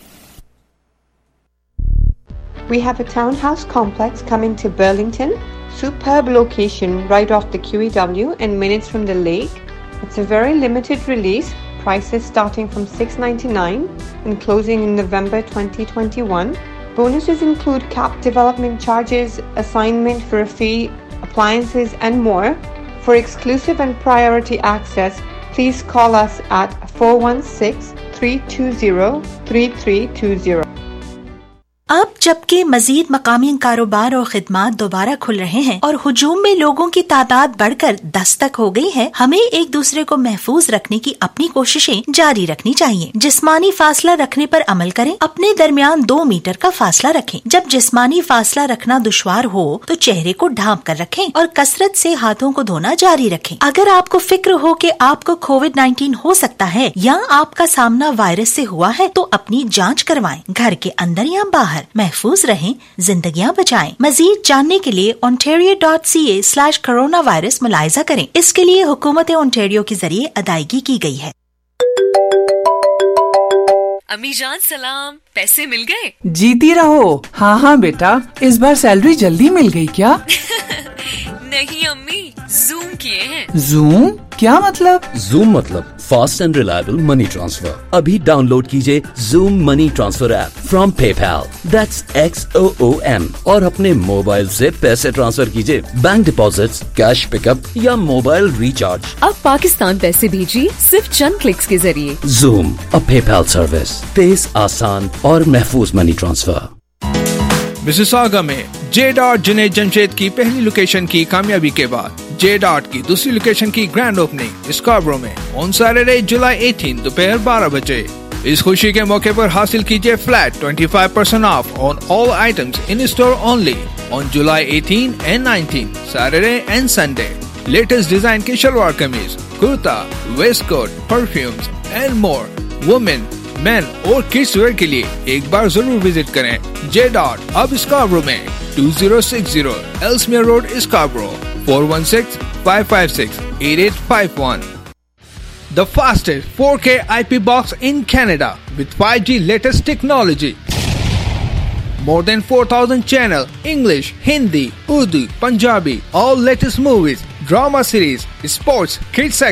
Speaker 16: We have a townhouse complex coming to Burlington. Superb location right off the Q E W and minutes from the lake. It's a very limited release. Prices starting from six ninety-nine and closing in November twenty twenty-one. Bonuses include cap development charges, assignment for a fee, appliances and more. For exclusive and priority access, please call us at four one six, three two zero, three three two zero.
Speaker 17: अब जबकि मजीद मकामी कारोबार और खिदमात दोबारा खुल रहे हैं और हुजूम में लोगों की तादाद बढ़कर दस तक हो गई है, हमें एक दूसरे को महफूज रखने की अपनी कोशिशें जारी रखनी चाहिए। जिस्मानी फासला रखने पर अमल करें। अपने दरमियान दो मीटर का फासला रखें। जब जिस्मानी फासला रखना दुश्वार हो तो चेहरे को ढांप कर रखें और कसरत से हाथों को धोना जारी रखें। अगर आपको फिक्र हो कि आपको कोविड नाइन्टीन हो सकता है या आपका सामना वायरस से हुआ है तो अपनी जाँच करवाएं। घर के अंदर या बाहर महफूज रहें, जिंदगियां बचाएं। मजीद जानने के लिए ontario dot c a slash coronavirus मुलायजा करें। इसके लिए हुकूमत ओंटारियो के जरिए अदायगी की गई है।
Speaker 18: अम्मी जान सलाम, पैसे मिल गए?
Speaker 19: जीती रहो। हाँ हाँ बेटा, इस बार सैलरी जल्दी मिल गई क्या?
Speaker 18: नहीं अम्मी, जूम किए हैं।
Speaker 19: जूम क्या मतलब?
Speaker 20: जूम मतलब fast and reliable money transfer. अभी डाउनलोड कीजिए Xoom money transfer app from PayPal, that's X O O M, और अपने मोबाइल से पैसे ट्रांसफर कीजिए, बैंक डिपॉजिट्स, कैश पिकअप या मोबाइल रिचार्ज।
Speaker 18: अब पाकिस्तान पैसे भेजिए सिर्फ चंद क्लिक्स के जरिए।
Speaker 20: जूम, अ पेपैल सर्विस, तेज, आसान और महफूज मनी ट्रांसफर।
Speaker 2: मिसिसागा में जे डॉट जुनैद जमशेद की पहली लोकेशन की कामयाबी के बाद जे डॉट की दूसरी लोकेशन की ग्रैंड ओपनिंग स्कार्बरो में ऑन सैटरडे जुलाई अठारह दोपहर बारह बजे। इस खुशी के मौके पर हासिल कीजिए फ्लैट पच्चीस percent off on all items in store only on जुलाई अठारह एंड उन्नीस Saturday and Sunday. Latest design के shalwar kameez, kurta, waistcoat, perfumes and more. Women, man और किड्स वेयर के लिए एक बार जरूर विजिट करें जे डॉट अब स्कार्बरो में two zero six zero Ellesmere road Scarborough four one six, five five six, eight eight five one. The fastest four K I P box in Canada with five G latest technology. More than four thousand channel, English, Hindi, Urdu, Punjabi, all latest movies, drama series, sports, kids